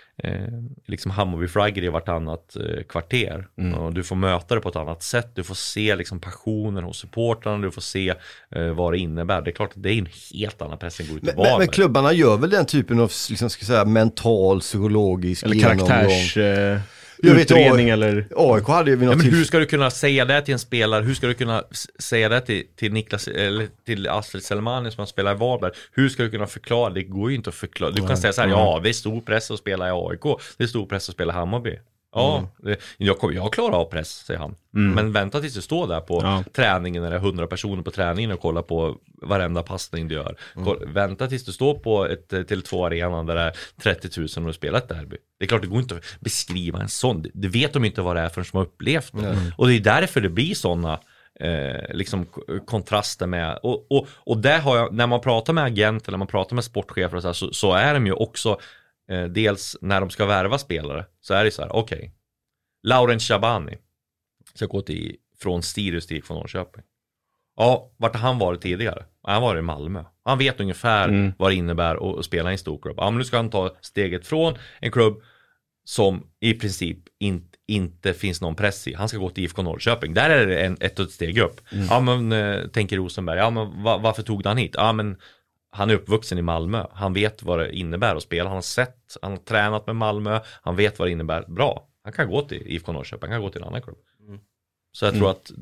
liksom Hammarby-flagger i vartannat kvarter. Och du får möta det på ett annat sätt. Du får se liksom passionen hos supportrarna. Du får se vad det innebär. Det är klart att det är en helt annan press än gå ut i Varberg. Men klubbarna gör väl den typen av liksom, ska säga, mental, psykologisk eller karaktärs utredning eller AIK hade ju men hur ska du kunna säga det till en spelare? Hur ska du kunna säga det till Niklas eller till Astrid Selmani som spelar i Varberg? Hur ska du kunna förklara? Det går ju inte att förklara. Du kan säga så här, ja, det är stor press att spela i AIK. Det är stor press att spela i Hammarby. Ja, jag klarar av press, säger han. Men vänta tills du står där på träningen när det är 100 personer på träningen och kollar på varenda passning du gör. Vänta tills du står på ett Tele2-arenan där det är 30 000 och du spelar ett derby. Det är klart, det går inte att beskriva en sån. Det vet de inte vad det är förrän de har upplevt det. Och det är därför det blir såna liksom kontraster med och där har jag, när man pratar med agenter eller man pratar med sportchefer och så är de ju också dels när de ska värva spelare så är det så här, okej. Laurent Shabani ska gå från Sirius till från Norrköping. Ja, vart har han varit tidigare? Han var i Malmö. Han vet ungefär vad det innebär att spela i en stor klubb. Ja, men nu ska han ta steget från en klubb som i princip inte finns någon press i. Han ska gå till IFK Norrköping. Där är det ett steg upp. Ja, men tänker Rosenberg. Ja, men varför tog han hit? Ja, men han är uppvuxen i Malmö. Han vet vad det innebär att spela. Han har tränat med Malmö. Han vet vad det innebär. Bra. Han kan gå till IFK Norrköping. Han kan gå till en annan klubb. Så jag tror att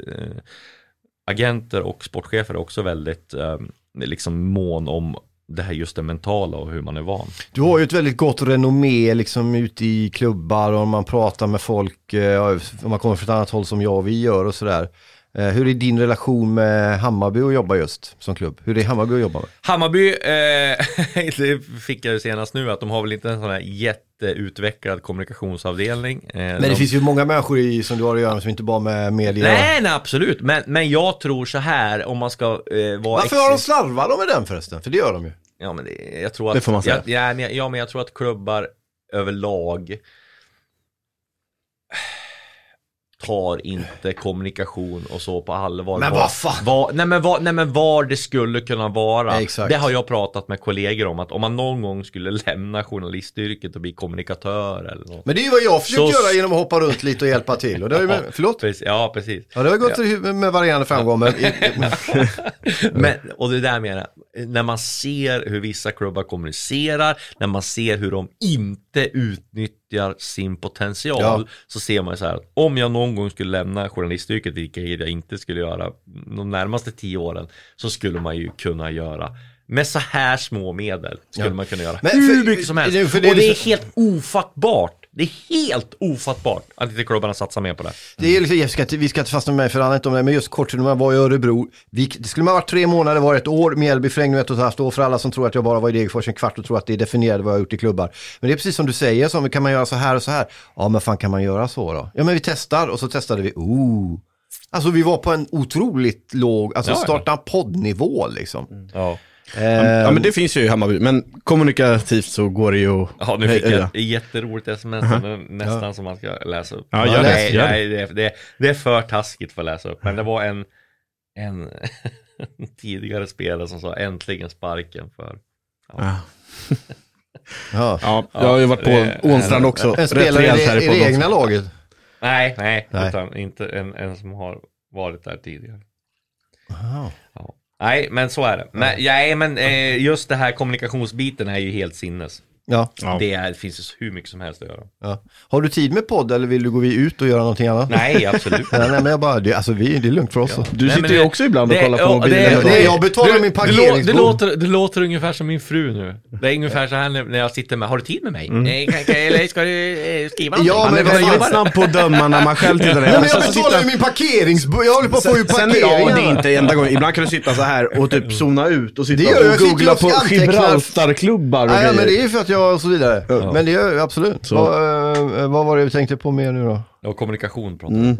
agenter och sportchefer är också väldigt liksom mån om det här just det mentala och hur man är van. Du har ju ett väldigt gott renommé liksom ute i klubbar och man pratar med folk om man kommer från ett annat håll som jag och vi gör och sådär. Hur är din relation med Hammarby att jobba just som klubb? Hur är Hammarby att jobba med? Hammarby, det fick jag senast nu att de har väl inte en sån här jätteutvecklad kommunikationsavdelning. Men det finns ju många människor som du har att göra med som inte bara med media. Nej, absolut. Men jag tror så här, om man ska vara... Varför har de slarvat med den förresten? För det gör de ju. Ja, men jag tror att... Det får man säga. Men jag tror att klubbar överlag tar inte kommunikation och så på allvar. Men vad fan? Nej men var det skulle kunna vara. Exakt. Det har jag pratat med kollegor om, att om man någon gång skulle lämna journalistyrket och bli kommunikatör eller något. Men det är ju vad jag försökt göra genom att hoppa runt lite och hjälpa till. Och det har ju förlåt? Precis, ja, precis. Ja, det har gått med varierande framgång. Men, och det där menar när man ser hur vissa klubbar kommunicerar, när man ser hur de inte utnyttjar sin potential, så ser man så här att om jag någon gång skulle lämna journalistyrket, vilket jag inte skulle göra de närmaste 10 åren, så skulle man ju kunna göra med så här små medel skulle man kunna göra hur mycket som helst. Och det är helt ofattbart. Det är helt ofattbart att inte klubbarna satsar mer på det. Det är liksom, vi ska inte fastna med för annat om det, men just kort när man var i Örebro, det skulle man ha varit 3 månader, var ett år, Mjällby förlängning 1,5 år för alla som tror att jag bara var i Degerfors en kvart och tror att det definierade vad jag har gjort i klubbar. Men det är precis som du säger, så kan man göra så här och så här. Ja, men fan kan man göra så då? Ja, men vi testar och så testade vi. Alltså vi var på en otroligt låg, alltså starta en poddnivå liksom. Ja. Ja, men det finns ju i Hammarby, men kommunikativt så går det ju. Ja, nu fick jag jätteroligt sms nästan som man ska läsa upp. Ja, det är för taskigt för att läsa upp, men det var en tidigare spelare som sa äntligen sparken för. Ja, jag har ju varit på Ånstrand också. En spelare i det egna laget? Nej, utan inte en som har varit där tidigare. Ja. Nej, men så är det. Men just det här kommunikationsbiten är ju helt sinnes. Ja. Det finns ju hur mycket som helst att göra. Ja. Har du tid med podd eller vill du gå ut och göra någonting annat? Nej, absolut. Nej, men jag bara, det är lugnt för oss. Ja. Du sitter ju också ibland och kollar på mobilen. Jag betalar min parkeringsbord. Det låter ungefär som min fru nu. Det är ungefär så här när jag sitter med, har du tid med mig? Eller ska du skriva någonting? Ja, men han är väldigt snabb på att döma när man själv tittar. Nej, men jag betalar ju min parkeringsbord. Jag håller på att få ju parkering. Ja, det är inte enda gången. Ibland kan du sitta så här och typ zona ut och sitta och googla på Gibraltarklubbar. Nej, men det är ju för att jag och så vidare. Ja. Men det gör absolut. Vad var det vi tänkte på mer nu då? Ja, kommunikation pratar vi.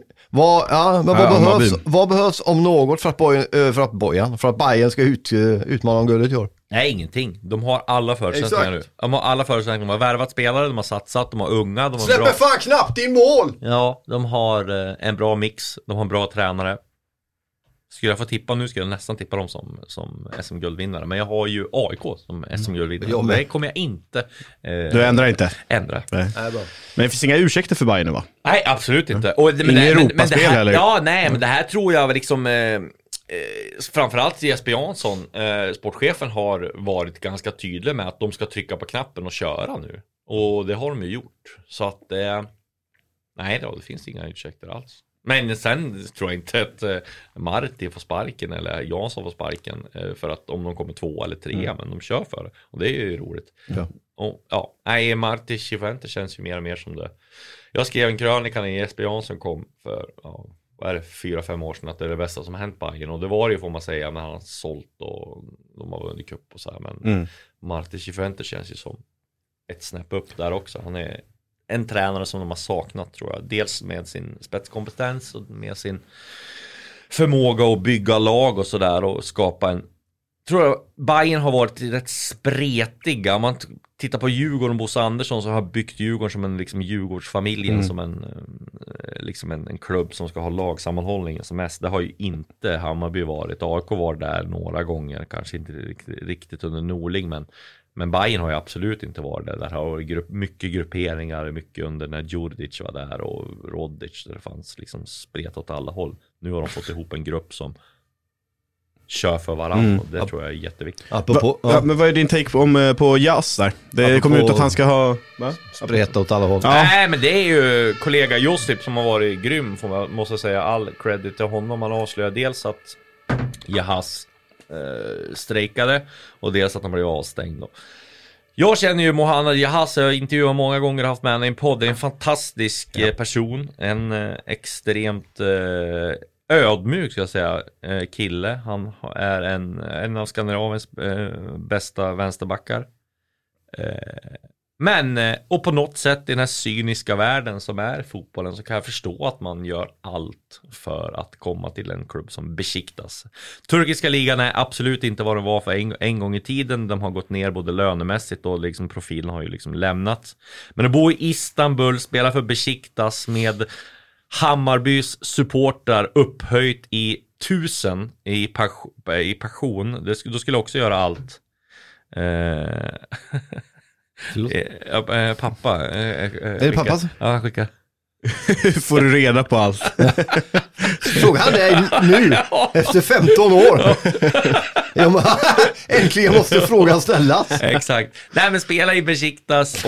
Vad behövs om något för att Bayern ska utmana om guldet i år? Nej, ingenting. De har alla förutsättningar nu. De har alla förutsättningar. De har värvat spelare, de har satsat, de har unga. De har släpper bra... fan knappt in mål! Ja, de har en bra mix. De har en bra tränare. Skulle jag få tippa nu, skulle jag nästan tippa dem som SM-guldvinnare. Men jag har ju AIK som SM-guldvinnare. Det kommer jag inte du ändrar inte? Ändra. Nej. Men det finns inga ursäkter för Bayern, va? Nej, absolut inte. Ingen Europaspel heller? Ja, nej, men det här tror jag liksom... framförallt Jesper Jansson, sportchefen, har varit ganska tydlig med att de ska trycka på knappen och köra nu. Och det har de ju gjort. Så att nej då, det finns inga ursäkter alls. Men sen tror jag inte att Marti får sparken eller Jansson får sparken för att om de kommer 2 eller 3, men de kör för det. Och det är ju roligt. Ja. Och nej, Marti Cifuentes känns ju mer och mer som det. Jag skrev en krönika när Jesper Jansson kom för 4-5 år sedan att det är det bästa som har hänt Bayern, och det var det ju, får man säga, när han har sålt och de har vunnit cup och så här. Men Marti Cifuentes känns ju som ett snäpp upp där också. Han är en tränare som de har saknat, tror jag. Dels med sin spetskompetens och med sin förmåga att bygga lag och sådär och skapa en... Tror jag Bayern har varit rätt spretiga. Om man tittar på Djurgården och Bosse Andersson, så har byggt Djurgården som en liksom Djurgårdsfamiljen, som en klubb som ska ha lagsammanhållningen som mest. Det har ju inte Hammarby varit. AIK var där några gånger, kanske inte riktigt under Norling, men Bayern har ju absolut inte varit där. Där har varit mycket grupperingar, mycket under när Djurdjic var där och Rodic, där det fanns liksom spret åt alla håll. Nu har de fått ihop en grupp som kör för varandra, och det tror jag är jätteviktigt. Men vad är din take på Jazz där? Det kommer ut att han ska ha spret åt alla håll. Nej, men det är ju kollega Josip som har varit grym, måste säga. All credit till honom. Han avslöjade dels att Jahas strejkade och dels att han blev avstängd då. Jag känner ju Mohamed Jahas, jag har intervjuat många gånger, haft med henne i en podd. Det är en fantastisk person, en extremt ödmjuk, ska jag säga, kille. Han är en av Skandinaviens bästa vänsterbackar. Men, och på något sätt i den här cyniska världen som är fotbollen, så kan jag förstå att man gör allt för att komma till en klubb som Besiktas. Turkiska ligan är absolut inte vad den var för en gång i tiden. De har gått ner både lönemässigt och liksom profilen har ju liksom lämnat. Men att bo i Istanbul, spela för Besiktas med Hammarbys supportrar upphöjt i 1000 i passion, då skulle jag också göra allt. Pappa. Är det pappas? Ja, skicka. Får du reda på allt? Fråga han dig nu, efter 15 år. Äntligen måste frågan ställas. Exakt. Nej, men spela i Besiktas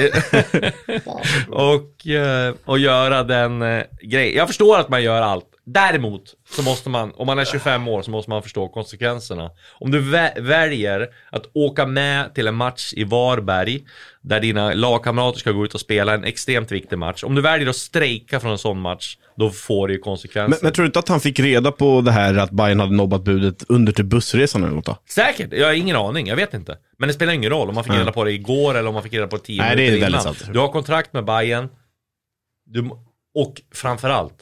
och göra den grejen. Jag förstår att man gör allt. Däremot så måste man, om man är 25 år, så måste man förstå konsekvenserna. Om du väljer att åka med till en match i Varberg där dina lagkamrater ska gå ut och spela en extremt viktig match. Om du väljer att strejka från en sån match, då får det ju konsekvenser. Men tror du inte att han fick reda på det här att Bayern hade nobbat budet under till bussresan eller något då? Säkert, jag har ingen aning, jag vet inte. Men det spelar ingen roll om man fick reda på det igår eller om man fick reda på det 10 minuter innan. Väldigt sant. Du har kontrakt med Bayern. Och framförallt,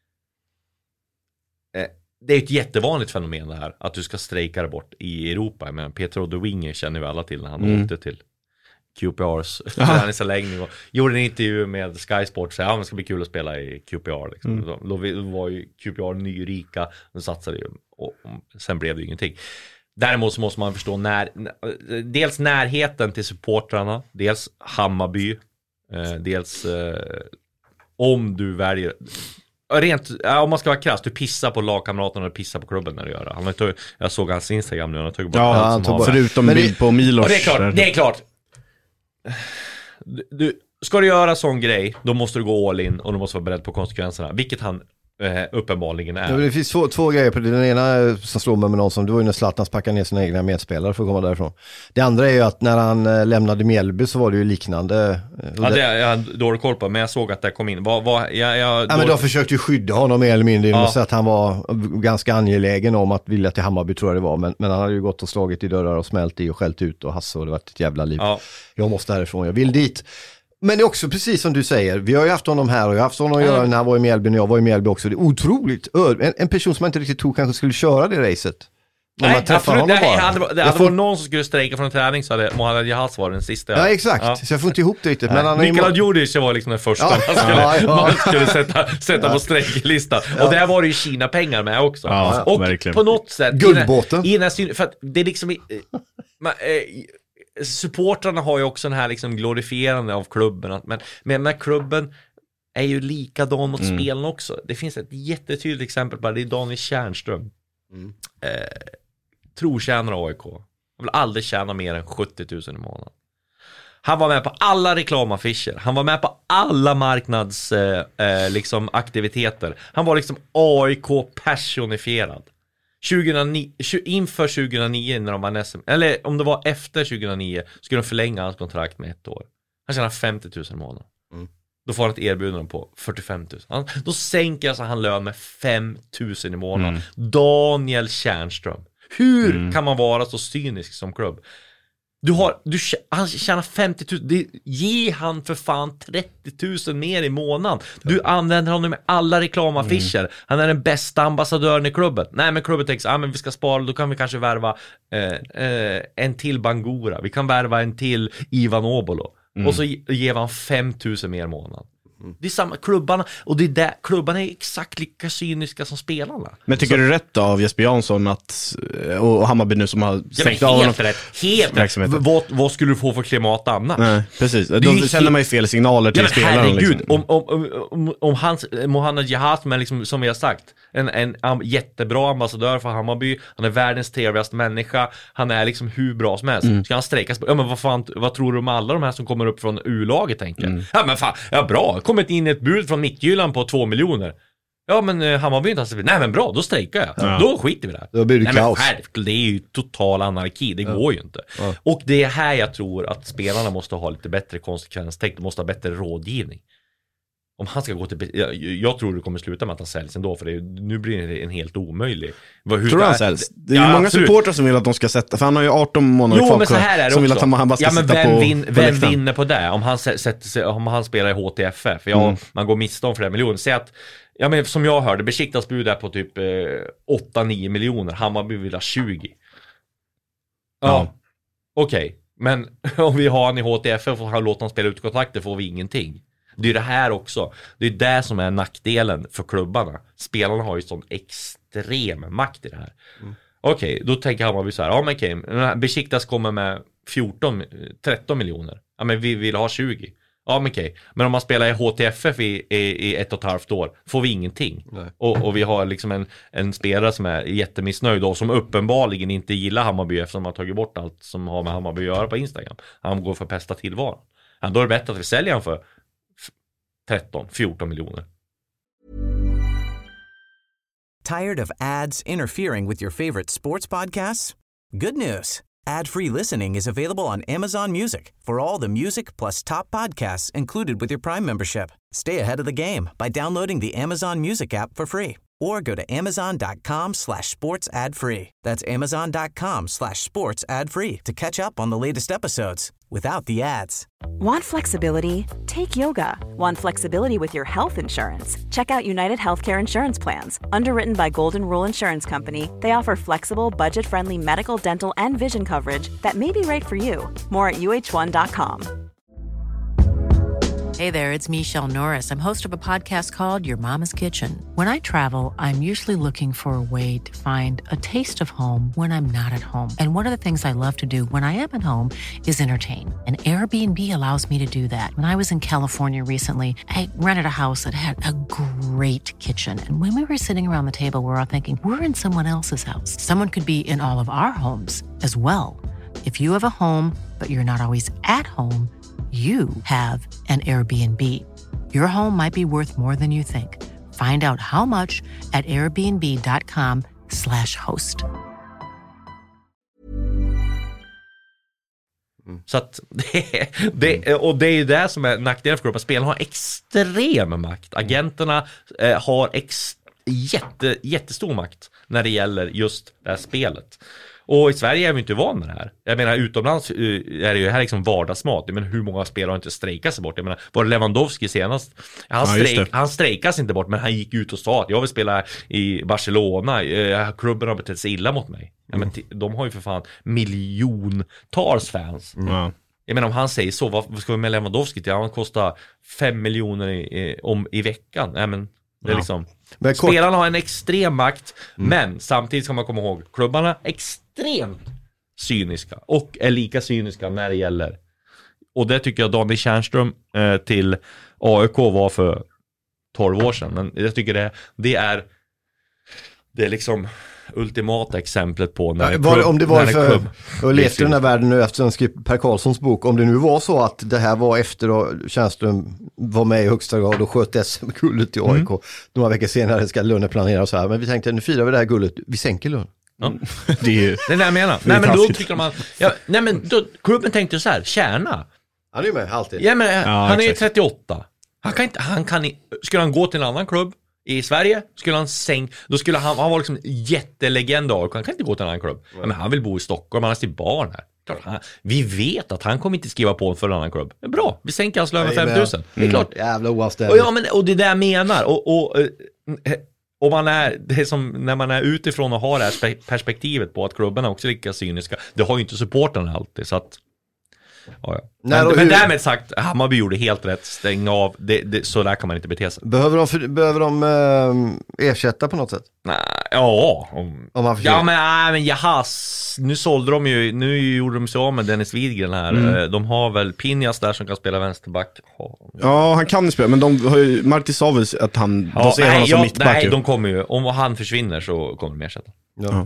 det är ett jättevanligt fenomen det här, att du ska strejka bort i Europa. Men Peter Odovinge känner ju alla till när han åkte till QPRs träningsanläggning och gjorde en intervju med Sky Sports. Ja, det ska bli kul att spela i QPR liksom. Då var ju QPR nyrika, de satsade ju, och sen blev det ju ingenting. Däremot så måste man förstå dels närheten till supportrarna, dels Hammarby, dels om du väljer om man ska vara krass, du pissar på lagkamraterna och pissar på klubben när du gör det. Jag såg hans Instagram nu, han tog bort förutom bild på Milos. Det är klart. Ska du göra sån grej, då måste du gå all in och du måste vara beredd på konsekvenserna. Vilket han uppenbarligen är. Ja, det finns två grejer på det. Den ena som slår mig med någon som, det var ju när Zlatan packade ner sina egna medspelare för att komma därifrån. Det andra är ju att när han lämnade Mjällby så var det ju liknande. Ja, det jag hade dålig koll på, men jag såg att det kom in. Men de försökte ju skydda honom mer eller mindre genom att säga att han var ganska angelägen om att vilja till Hammarby, tror jag det var. Men han hade ju gått och slagit i dörrar och smält i och skällt ut och Hasse, och det var ett jävla liv. Ja. Jag måste härifrån, jag vill dit. Men det är också precis som du säger, vi har ju haft honom här och jag har haft honom att göra när han var i Mjällby, när jag var i Mjällby också. Det är otroligt. En person som man inte riktigt tror kanske skulle köra det racet. Nej, absolut. Det hade varit någon som skulle strejka från en träning, så hade Mohamed Jahas var den sista. Ja, exakt. Så jag får inte ihop det riktigt. Men Nikola Djurdjic var liksom den första man skulle sätta på strejklistan. Och där var det ju Kina-pengar med också. Ja, och verkligen. På något sätt Guldbåten. För att det är liksom supportrarna har ju också den här liksom glorifierande av klubben, men klubben är ju likadan mot spelen också. Det finns ett jättetydligt exempel på det. Det är Daniel Tjärnström. Trotjänare AIK. Han vill aldrig tjäna mer än 70 000 i månaden. Han var med på alla reklamaffischer. Han var med på alla marknads liksom aktiviteter. Han var liksom AIK personifierad. Inför 2009 när de vann SM, eller om det var efter 2009, skulle de förlänga hans kontrakt med 1 år. Han tjänar 50 000 i månaden. Då får han ett erbjudande på 45 000. Då sänker alltså han lön med 5 000 i månaden. Daniel Tjärnström. Hur kan man vara så cynisk som klubb? Han tjänar 50 000. Ge han för fan 30 000 mer i månaden. Du använder honom med alla reklamaffischer. Han är den bästa ambassadören i klubben. Nej, men klubben tänker men vi ska spara. Då kan vi kanske värva en till Bangura. Vi kan värva en till Ivan Obolo. Och så ger han 5 000 mer i månaden. Det är samma klubbarna. Och det är där, klubbarna är exakt lika cyniska som spelarna. Men tycker du rätt av Jesper Jansson och Hammarby nu som har stängt av honom? Helt rätt. Vad skulle du få för klimat annars? Nej, precis. Då sänder man ju fel signaler till spelarna. Herregud, liksom. om hans Mohamed Jahas, men liksom, som vi har sagt, en jättebra ambassadör för Hammarby, han är världens trevligaste människa, han är liksom hur bra som helst. Ska han strejkas? Ja, men vad tror du om alla de här som kommer upp från U-laget, tänker? Ja, men fan, ja, bra. Kommit in ett bud från Mittjylland på 2 miljoner. Ja, men Hammarby inte alltså. Nej, men bra, då strejkar jag. Ja. Då skiter vi där. Då blir det kaos. Det är ju total anarki, det går ju inte. Ja. Och det är här jag tror att spelarna måste ha lite bättre konsekvenstänk, de måste ha bättre rådgivning. Om han ska gå till... Jag tror det kommer sluta med att han säljs ändå, för nu blir det en helt omöjlig... Tror du han säljs? Det är ju många supportrar som vill att de ska sätta, för han har ju 18 månader kvar, men så här är det som också. Vill att han bara ska sätta vem vinner på det? Om han spelar i HTFF, man går miste om flera miljoner. Säg att, men som jag hörde, Besiktas bud är på typ 8-9 miljoner. Hammarby vill ha 20. Ja. Okej. Men om vi har han i HTFF och han låter han spela ut kontrakter, får vi ingenting. Det är det här också. Det är det som är nackdelen för klubbarna. Spelarna har ju sån extrem makt i det här. Okej, då tänker Hammarby så här. Ja, men okej, Besiktas kommer med 13 miljoner. Ja, men vi vill ha 20. Ja, men okej. Men om man spelar i HTFF i 1,5 år, får vi ingenting. Och vi har liksom en spelare som är jättemissnöjd och som uppenbarligen inte gillar Hammarby eftersom man har tagit bort allt som har med Hammarby att göra på Instagram. Han går för bästa tillvaron. Ja, då är det bättre att vi säljer han för 13-14 miljoner. Tired of ads interfering with your favorite sports podcasts? Good news. Ad-free listening is available on Amazon Music for all the music plus top podcasts included with your Prime membership. Stay ahead of the game by downloading the Amazon Music app for free or go to amazon.com/sports ad free. That's amazon.com/sports ad free to catch up on the latest episodes without the ads. Want flexibility? Take yoga. Want flexibility with your health insurance? Check out United Healthcare Insurance Plans. Underwritten by Golden Rule Insurance Company, they offer flexible, budget-friendly medical, dental, and vision coverage that may be right for you. More at uh1.com. Hey there, it's Michelle Norris. I'm host of a podcast called Your Mama's Kitchen. When I travel, I'm usually looking for a way to find a taste of home when I'm not at home. And one of the things I love to do when I am at home is entertain. And Airbnb allows me to do that. When I was in California recently, I rented a house that had a great kitchen. And when we were sitting around the table, we were all thinking, we're in someone else's house. Someone could be in all of our homes as well. If you have a home, but you're not always at home, you have an Airbnb. Your home might be worth more than you think. Find out how much at airbnb.com/host. Så att det är ju det som är nackdelen för gruppen. Spelarna har extrem makt. Agenterna har jättestor makt när det gäller just det här spelet. Och i Sverige är vi inte van med det här. Jag menar, utomlands är det ju här liksom vardagsmat. Men hur många spelare har inte strejkat sig bort? Jag menar, var Lewandowski senast? Han strejkas inte bort, men han gick ut och sa att jag vill spela i Barcelona. Klubben har betett sig illa mot mig. Ja, men de har ju för fan miljontals fans. Jag menar, om han säger så, vad ska vi med Lewandowski till? Han kostar 5 miljoner i veckan. Nej, men det är liksom... Spelarna har en extrem makt, men samtidigt ska man komma ihåg, klubbarna är extremt cyniska och är lika cyniska när det gäller. Och det tycker jag Daniel Tjärnström till AIK var för 12 år sedan. Men jag tycker det är liksom ultimata exemplet på när om det var för och levde den här världen nu efter skrev Per Karlssons bok, om det nu var så att det här var efter och Tjärnström var med i högsta grad och sköt SM-guldet i AIK. Några veckor senare ska löneplanera och så här, men vi tänkte nu firar vi det här guldet, vi sänker lön. Det är ju det där jag menar. Nej, men då tycker man klubben tänkte så här, Kärna. Han är ju med alltid. Ja, men han är ju 38. Skulle han gå till en annan klubb i Sverige, skulle han då skulle han var liksom jättelegend. Han kan inte gå till en annan klubb. Men han vill bo i Stockholm, han har sitt barn här. Vi vet att han kommer inte skriva på för en annan klubb. Det är bra, vi sänker hans lön med 5 000. Det är klart. Jävla oavständigt. Och det är det jag menar. Och man är, det är som när man är utifrån och har det här perspektivet på att klubbarna också är lika cyniska. Det har ju inte supportarna alltid, så att men därmed sagt, Hammarby gjorde helt rätt, stänga av så där kan man inte bete sig. Behöver de ersätta på något sätt? Men nu sålde de ju, nu gjorde de sig av med Dennis Widgren här. De har väl Pinjas där som kan spela vänsterback. Ja, han kan spela, men de har ju Marti sa väl att de ser honom som mittback. Nej, de kommer ju, om han försvinner så kommer de ersätta.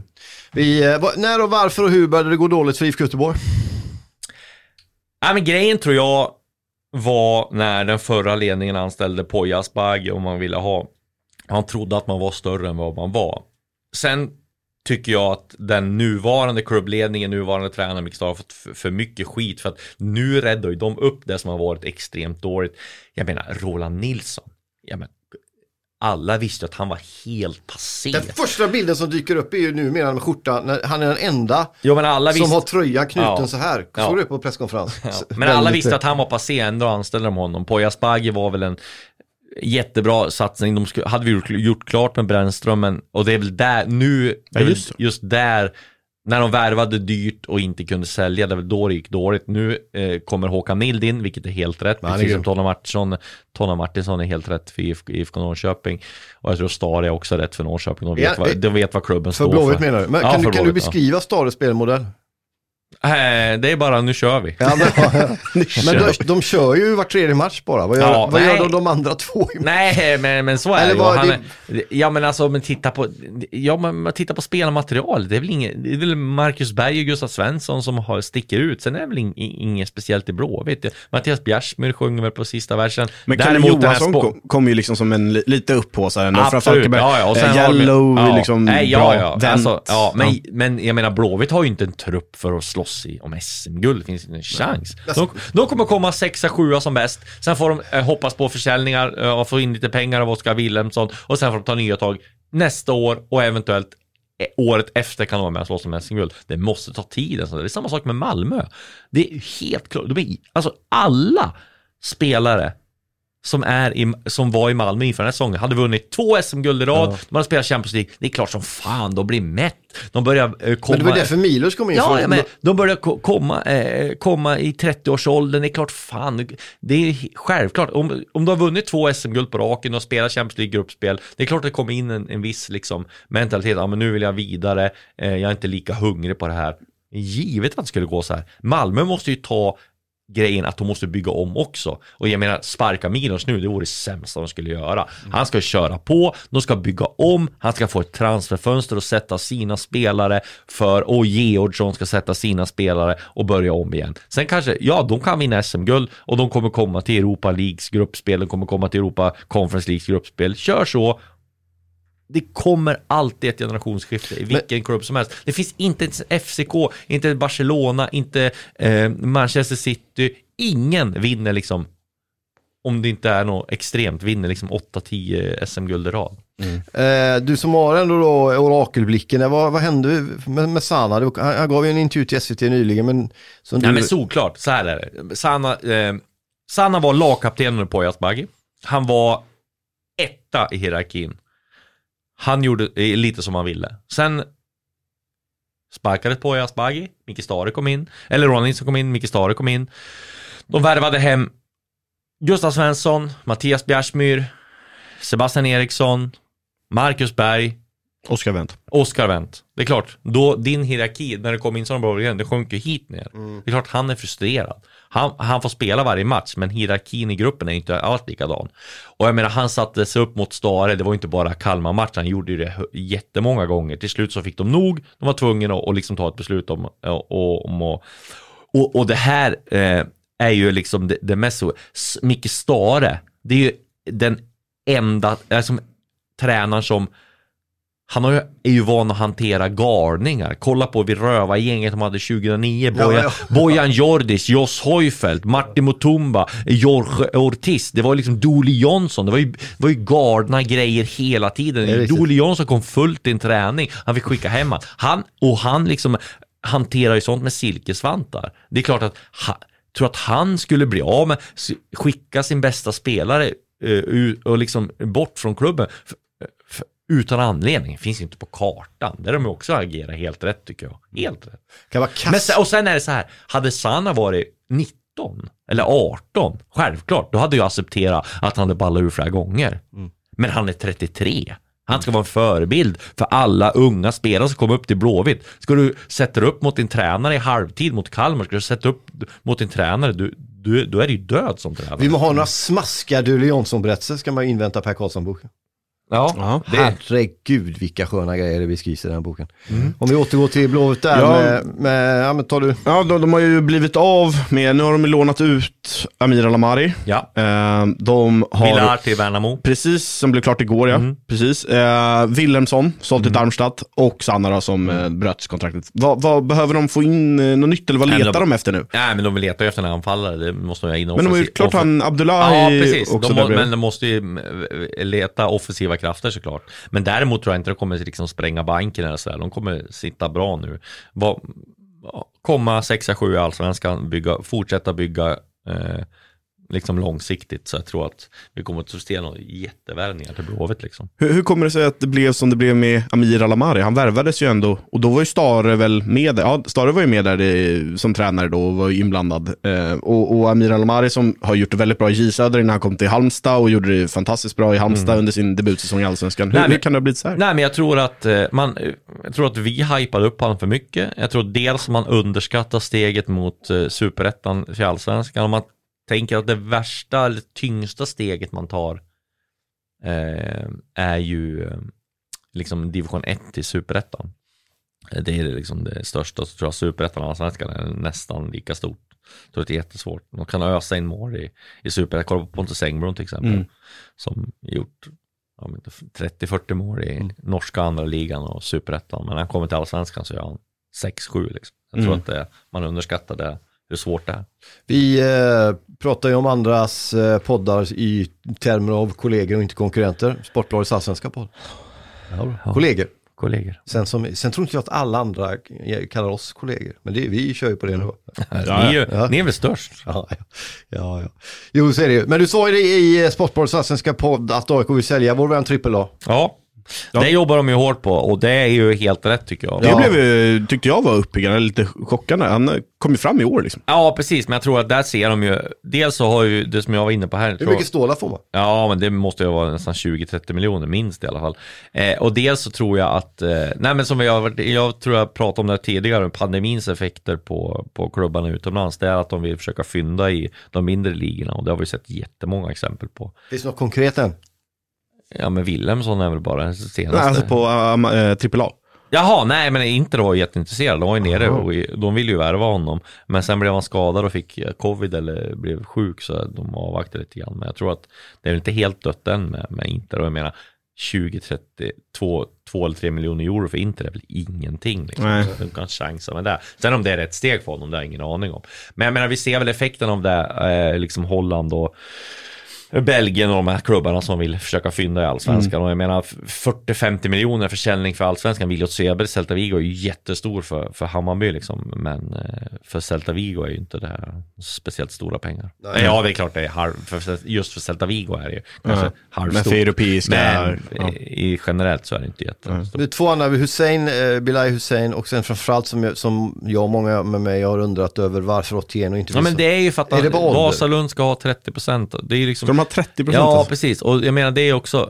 När och varför och hur började det gå dåligt för IFK Göteborg? Men grejen tror jag var när den förra ledningen anställde Poya Asbaghi och man ville ha. Han trodde att man var större än vad man var. Sen tycker jag att den nuvarande klubbledningen, nuvarande tränaren Mixtar har fått för mycket skit, för att nu räddar ju de upp det som har varit extremt dåligt. Jag menar, Roland Nilsson. Alla visste att han var helt passé. Den första bilden som dyker upp är ju numera med skjorta. När han är den enda som har tröjan knuten så här. Såg du på presskonferens? Men alla visste att han var passé, ändå anställde de honom. Poya Asbaghi var väl en jättebra satsning. De hade vi gjort klart med Brännström, och det är väl där nu, just där när de värvade dyrt och inte kunde sälja, det var då det gick dåligt. Nu kommer Håkan Mild in, vilket är helt rätt. Precis som Tonna Martinsson är helt rätt för IFK Norrköping. Och jag tror Stare är också rätt för Norrköping. De vet vad klubben står för. Blåvitt menar du? Men kan du beskriva Stares spelmodell? Det är bara, nu kör vi. Men de kör ju var tredje match bara. Vad gör de andra två? Nej, men så är det. Men titta på spelarmaterial. Det är väl Marcus Berg och Gustav Svensson som sticker ut. Sen är det väl inget speciellt i blå, vet du. Mattias Bjärsmyr sjunger väl på sista versen. Men Kalle Johansson kom ju liksom som en lite upp på sig. Absolut. Och sen Yellow liksom bra. Men jag menar, Blåvitt har ju inte en trupp för att slåss om SM-guld, finns inte en chans. De kommer komma 6-7 som bäst. Sen får de hoppas på försäljningar och få in lite pengar av Oskar Wilhelmsson, och sen får de ta nya tag nästa år och eventuellt året efter kan de vara med och slåss om SM-guld. Det måste ta tid. Det är samma sak med Malmö. Det är helt klart. Alltså alla spelare som var i Malmö inför den här säsongen hade vunnit 2 SM-guld i rad. De hade spelat Champions League. Det är klart som fan, de blir mätt. De börjar komma. Men det var därför Milos kom in. Men de börjar komma i 30-årsåldern. Det är klart fan. Det är självklart. Om du har vunnit 2 SM-guld på raken och spelar Champions League-gruppspel, det är klart att det kommer in en viss liksom mentalitet. Men nu vill jag vidare. Jag är inte lika hungrig på det här. Givet att det skulle gå så här. Malmö måste ju ta grejen att de måste bygga om också. Och jag menar, sparka Milos nu, det vore det sämsta de skulle göra. Han ska köra på, de ska bygga om, han ska få ett transferfönster och sätta sina spelare och Georgsson ska sätta sina spelare och börja om igen. Sen kanske, de kan vinna SM-guld och de kommer komma till Europa Leagues gruppspel, de kommer komma till Europa Conference Leagues gruppspel. Kör så. Det kommer alltid ett generationsskifte i vilken klubb som helst. Det finns inte ett FCK, inte Barcelona, inte Manchester City. Ingen vinner liksom, om det inte är något extremt, vinner liksom 8-10 SM-guld i rad. Du som har ändå då orakelblicken, vad hände med Sana? Han gav ju en intervju till SVT nyligen. Men såklart, så här är det. Sana var lagkaptenen på Asbaghi. Han var etta i hierarkin. Han gjorde lite som han ville. Sen sparkades på Asbaghi. Micke Stare kom in. Eller Ron Nilsson kom in. Micke Stare kom in. De värvade hem Gustav Svensson, Mattias Bjärsmyr, Sebastian Eriksson, Marcus Berg, Oskar Wendt. Det är klart, då din hierarki när det kom in som början, det sjunker hit ner. Det är klart han är frustrerad. Han får spela varje match, men hierarkin i gruppen är inte allt likadan. Och jag menar, han satte sig upp mot Stare. Det var inte bara Kalmar-match, han gjorde ju det jättemånga gånger. Till slut så fick de nog. De var tvungna att liksom ta ett beslut om och det här är ju liksom det mest så. Micke Stare, det är ju den enda tränaren som han är ju van att hantera garningar. Kolla på vid Röva-gänget de hade 2009. Bojan Jordis, Jos Højfeldt, Martin Mutumba, Jorge Ortiz. Det var liksom Dooley Jonsson. Det var ju gardna grejer hela tiden. Dooley Jonsson kom fullt i en träning. Han fick skicka hem han liksom hanterar ju sånt med silkesvantar. Det är klart att tror att han skulle bli av med skicka sin bästa spelare och liksom bort från klubben utan anledning. Finns inte på kartan. Där de också agerar helt rätt, tycker jag. Helt rätt. Kan vara men och sen är det så här, hade Sana varit 19 eller 18, självklart, då hade jag accepterat att han hade ballat ur flera gånger. Men han är 33. Han ska vara en förebild för alla unga spelare som kommer upp till Blåvitt. Ska du sätta upp mot din tränare i halvtid mot Kalmar, ska du sätta upp mot din tränare, då är det ju död som tränare. Vi må ha några smaskiga Dooley Jonsson-berättelser, ska man invänta Per Karlsson-boken. Ja, herregud vilka sköna grejer det beskrivs i den här boken. Om vi återgår till Blåvitt där men tar du? Ja, de har ju blivit av med, nu har de lånat ut Amir Al-Amari. Ja. De har Villar till Värnamo. Precis, som blev klart igår, precis. Wilhelmsson sålt till Darmstadt och Sanna som bröt kontraktet. Vad behöver de få in något nytt, eller vad letar de efter nu? Nej, men de vill leta efter en anfallare, det måste de ha in. Men de har ju klart han Abdullahi. Ja, precis. Också Men de måste ju leta offensiva krafter såklart. Men däremot tror jag inte de kommer liksom spränga banken eller så där. De kommer sitta bra nu. Komma 6-7 i Allsvenskan, fortsätta bygga liksom långsiktigt, så jag tror att vi kommer att se några jättevärvningar till Blåvitt liksom. Hur kommer det sig att det blev som det blev med Amir Al-Amari? Han värvades ju ändå, och då var ju Stare väl med. Ja, Stare var ju med där som tränare då och var inblandad. Och Amir Al-Amari som har gjort det väldigt bra i J-Söder när han kom till Halmstad och gjorde det fantastiskt bra i Halmstad under sin debutsäsong i Allsvenskan. Hur kan det ha blivit så här? Nej, men jag tror att vi hypade upp honom för mycket. Jag tror dels man underskattar steget mot Superettan till Allsvenskan. Om man tänker att det värsta eller tyngsta steget man tar är ju liksom division 1 till Superettan. Det är liksom det största, så tror jag Superettan och Allsvenskan är nästan lika stort. Jag tror det är jättesvårt. Man kan ösa in mål i Superettan. Kolla på Pontus Engbron till exempel, som gjort 30-40 mål i norska andra ligan och Superettan. Men när han kommer till Allsvenskan så är han 6-7 liksom. Jag tror att man underskattar det. Hur svårt det är. Vi pratar ju om andras poddar i termer av kollegor och inte konkurrenter. Sportbladets allsvenska podd. Ja. Kollegor. Sen tror inte jag att alla andra kallar oss kollegor. Men vi kör ju på det nu. Ni är väl störst? Ja. Jo, så är det ju. Men du sa ju det i Sportbladets allsvenska podd att AIK vill sälja vår vän Trippel A. Ja. Ja. Det jobbar de ju hårt på och det är ju helt rätt tycker jag. Det tyckte jag var uppiggande, lite chockande. Han kom ju fram i år liksom. Ja, precis. Men jag tror att där ser de ju... Dels så har ju det som jag var inne på här... Hur mycket stålar får man? Ja, men det måste ju vara nästan 20-30 miljoner minst i alla fall. Och dels så tror jag att... nej, men som jag tror jag pratade om det tidigare, pandemins effekter på klubbarna utomlands, det är att de vill försöka fynda i de mindre ligorna. Och det har vi sett jättemånga exempel på. Finns det något konkret än? Ja, men Wilhelmsson är väl bara den senaste. Nej, alltså på AAA. Jaha, nej men inte då jätteintresserad. De var ju nere och de ville ju värva honom. Men sen blev han skadad och fick covid eller blev sjuk så de avvaktade lite grann. Men jag tror att det är inte helt dött än med Inter. Och jag menar 20-30, 2 eller 3 miljoner euro för Inter är väl ingenting liksom. Så de kan chansa med det. Sen om det är rätt steg för honom, det har jag ingen aning om. Men jag menar vi ser väl effekten av det liksom Holland och Belgien och de här klubbarna som vill försöka fynda i Allsvenskan. Och jag menar 40-50 miljoner försäljning för Allsvenskan. Williot Seber, Celta Vigo är ju jättestor för Hammarby liksom. Men för Celta Vigo är ju inte det här speciellt stora pengar. Nej. Ja, det är klart det är just för Celta Vigo är det ju kanske halvstort. Men för europeiska... i generellt så är det inte jättestort. Det är två andra, Bilal Hussein och sen framförallt som jag och många med mig har undrat över varför Otieno inte vill. Ja, men det är ju för att Vasalund ska ha 30%. Det är ju liksom... De har 30%. Ja, precis. Och jag menar det är också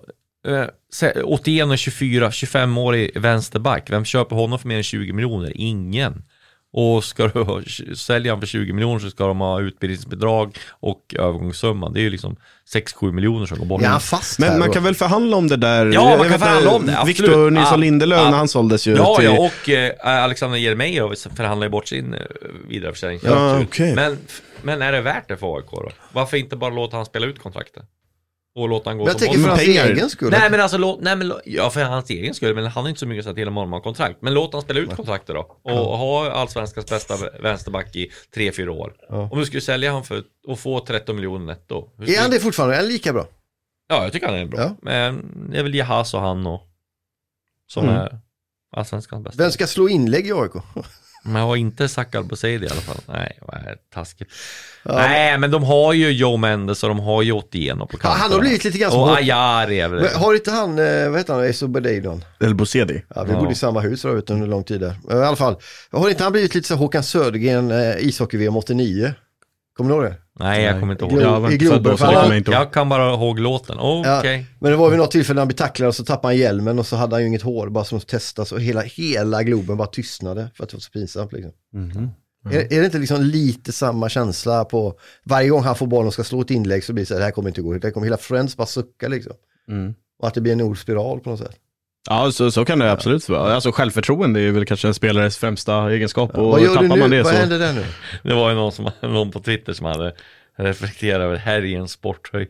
81 och 24, 25 år i vänsterback. Vem köper honom för mer än 20 miljoner? Ingen. Och ska du sälja han för 20 miljoner så ska de ha utbildningsbidrag och övergångssumman. Det är ju liksom 6-7 miljoner som går bort. Ja, fast men man kan väl förhandla om det där. Ja, man kan förhandla om det. Victor Nilsson Lindelöf när han såldes ju. Ja, och Alexander Jeremejeff förhandlar ju bort sin vidareförsäljning. Ja, okay. Men är det värt det för AIK då? Varför inte bara låta han spela ut kontraktet? Och låta han gå. Men jag tänker för hans egen skull. Nej, men alltså ja, för hans egen skull, men han har inte så mycket att säga till om man kontrakt. Men låt han spela ut kontraktet då och ha Allsvenskans bästa vänsterback i 3-4 år. Ja. Om du skulle sälja han för att få 13 miljoner netto. Är han det fortfarande? Är han lika bra? Ja, jag tycker han är bra. Ja. Men jag vill ge Haas och han och som är Allsvenskans bästa. Vem ska slå inlägg i AIK? Men jag har inte Sakal Bouzedi i alla fall. Nej, vad är taskigt. Ja. Nej, men de har ju Joe Mendes och de har ju Otieno på kanten. Han har blivit lite grann som... Och Ayari är väl det. Har inte han, vad heter han, Eso Bedeidon? El Bouzedi. Ja, vi bodde i samma hus under lång tid där. I alla fall, har inte han blivit lite så Håkan Södergren ishockey-VM 89? Kommer du ihåg det? Nej, jag kommer inte ihåg. Jag kan bara ihåg låten. Okay. Ja, men det var vid något tillfälle när han blev tacklad och så tappade han hjälmen och så hade han ju inget hår bara som testas och hela Globen bara tystnade för att det var så pinsamt liksom. Är det inte liksom lite samma känsla på varje gång han får bollen och ska slå ett inlägg så blir det så här, det här kommer inte gå. Det kommer hela Friends bara sucka liksom. Och att det blir en ordspiral på något sätt. Ja, så kan det absolut vara. Alltså självförtroende är väl kanske en spelares främsta egenskap. Ja, vad gör du nu? Vad händer där nu? Det var ju någon på Twitter som hade reflekterat över här i en sporthöjdare.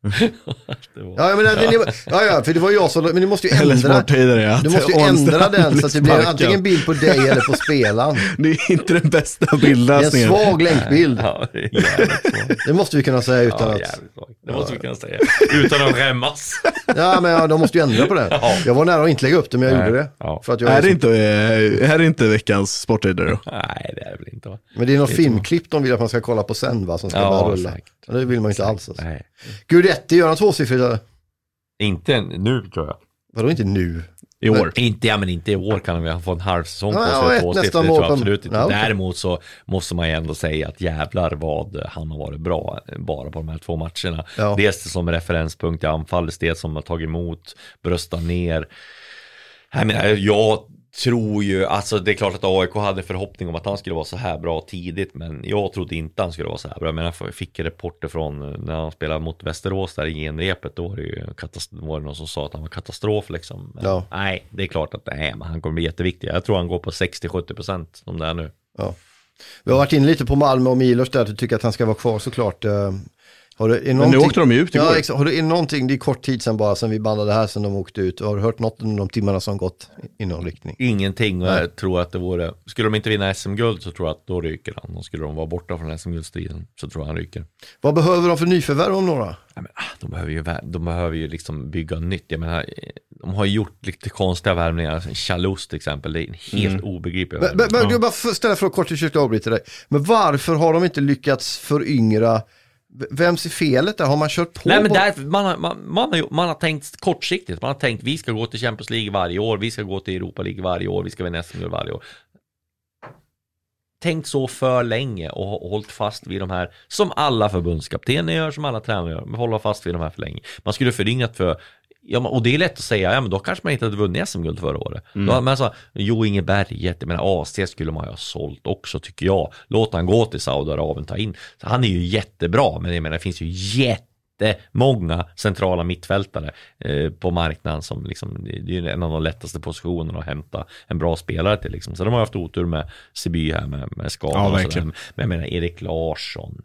För det var jag som, men du måste ju ändra den så att det blir antingen bild på dig eller på spelaren. Det är inte den bästa bildlösningen. Det är en svag länkbild. Det måste vi kunna säga utan att... Det måste vi kunna säga utan att skämmas. Ja, men de måste ju ändra på det. Jag var nära att inte lägga upp det, men jag gjorde det. För att jag är det inte veckans sporthöjdare då? Nej, det är det väl inte. Men det är någon filmklipp de vill att man ska kolla på sen, va, som ska bara rulla. Det vill man inte alls. Alltså. Guidetti, gör han tvåsiffrigt? Inte nu, tror jag. Vadå inte nu? I år? Men inte i år kan vi få en halv säsong på sig. Tvåsiffrigt tror jag absolut inte. Okay. Däremot så måste man ju ändå säga att jävlar vad han har varit bra bara på de här 2 matcherna. Ja. Dels som referenspunkt i anfall, det som har tagit emot, bröstar ner. Jag tror ju, alltså det är klart att AIK hade förhoppning om att han skulle vara så här bra tidigt, men jag trodde inte han skulle vara så här bra. Men jag fick rapporter från när han spelade mot Västerås där i genrepet, då var det ju var det någon som sa att han var katastrof liksom. Men, nej, det är klart att men han kommer bli jätteviktig. Jag tror han går på 60-70% som det är nu. Ja. Vi har varit in lite på Malmö och Milos där, att du tycker att han ska vara kvar såklart. Men nu åkte de ju ut igår. Ja, har du någonting, det är kort tid sedan bara sen vi bandade här sen de åkte ut. Har du hört något om de timmarna som gått i någon riktning? Ingenting, och jag tror att det vore, skulle de inte vinna SM-guld så tror jag att då ryker han. Och skulle de vara borta från SM-guldstriden så tror jag han ryker. Vad behöver de för nyförvärv om några? De behöver ju liksom bygga nytt. Jag menar, de har gjort lite konstiga värvningar. Chalus till exempel, det är en helt obegriplig värvning. Men jag bara ställa fråga kort till kyrka avbryter dig. Men varför har de inte lyckats föryngra Vems är felet där? Har man kört på? Nej, men där, man har tänkt kortsiktigt. Man har tänkt vi ska gå till Champions League varje år, vi ska gå till Europa League varje år, vi ska vinna SM varje år. Tänkt så för länge och hållit fast vid de här, som alla förbundskaptener gör, som alla tränare gör, men hålla fast vid de här för länge. Man skulle förringat för, och det är lätt att säga, men då kanske man inte hade vunnit SM-guld förra året. Då, men alltså, Ingeberget, jag menar AC skulle man ju ha sålt också, tycker jag. Låt han gå till Saudiarabien, ta in. Så han är ju jättebra, men jag menar, det finns ju jättemånga centrala mittfältare på marknaden som liksom, det är ju en av de lättaste positionerna att hämta en bra spelare till liksom. Så de har haft otur med Siby här med skador och sådär. Men jag menar Erik Larsson,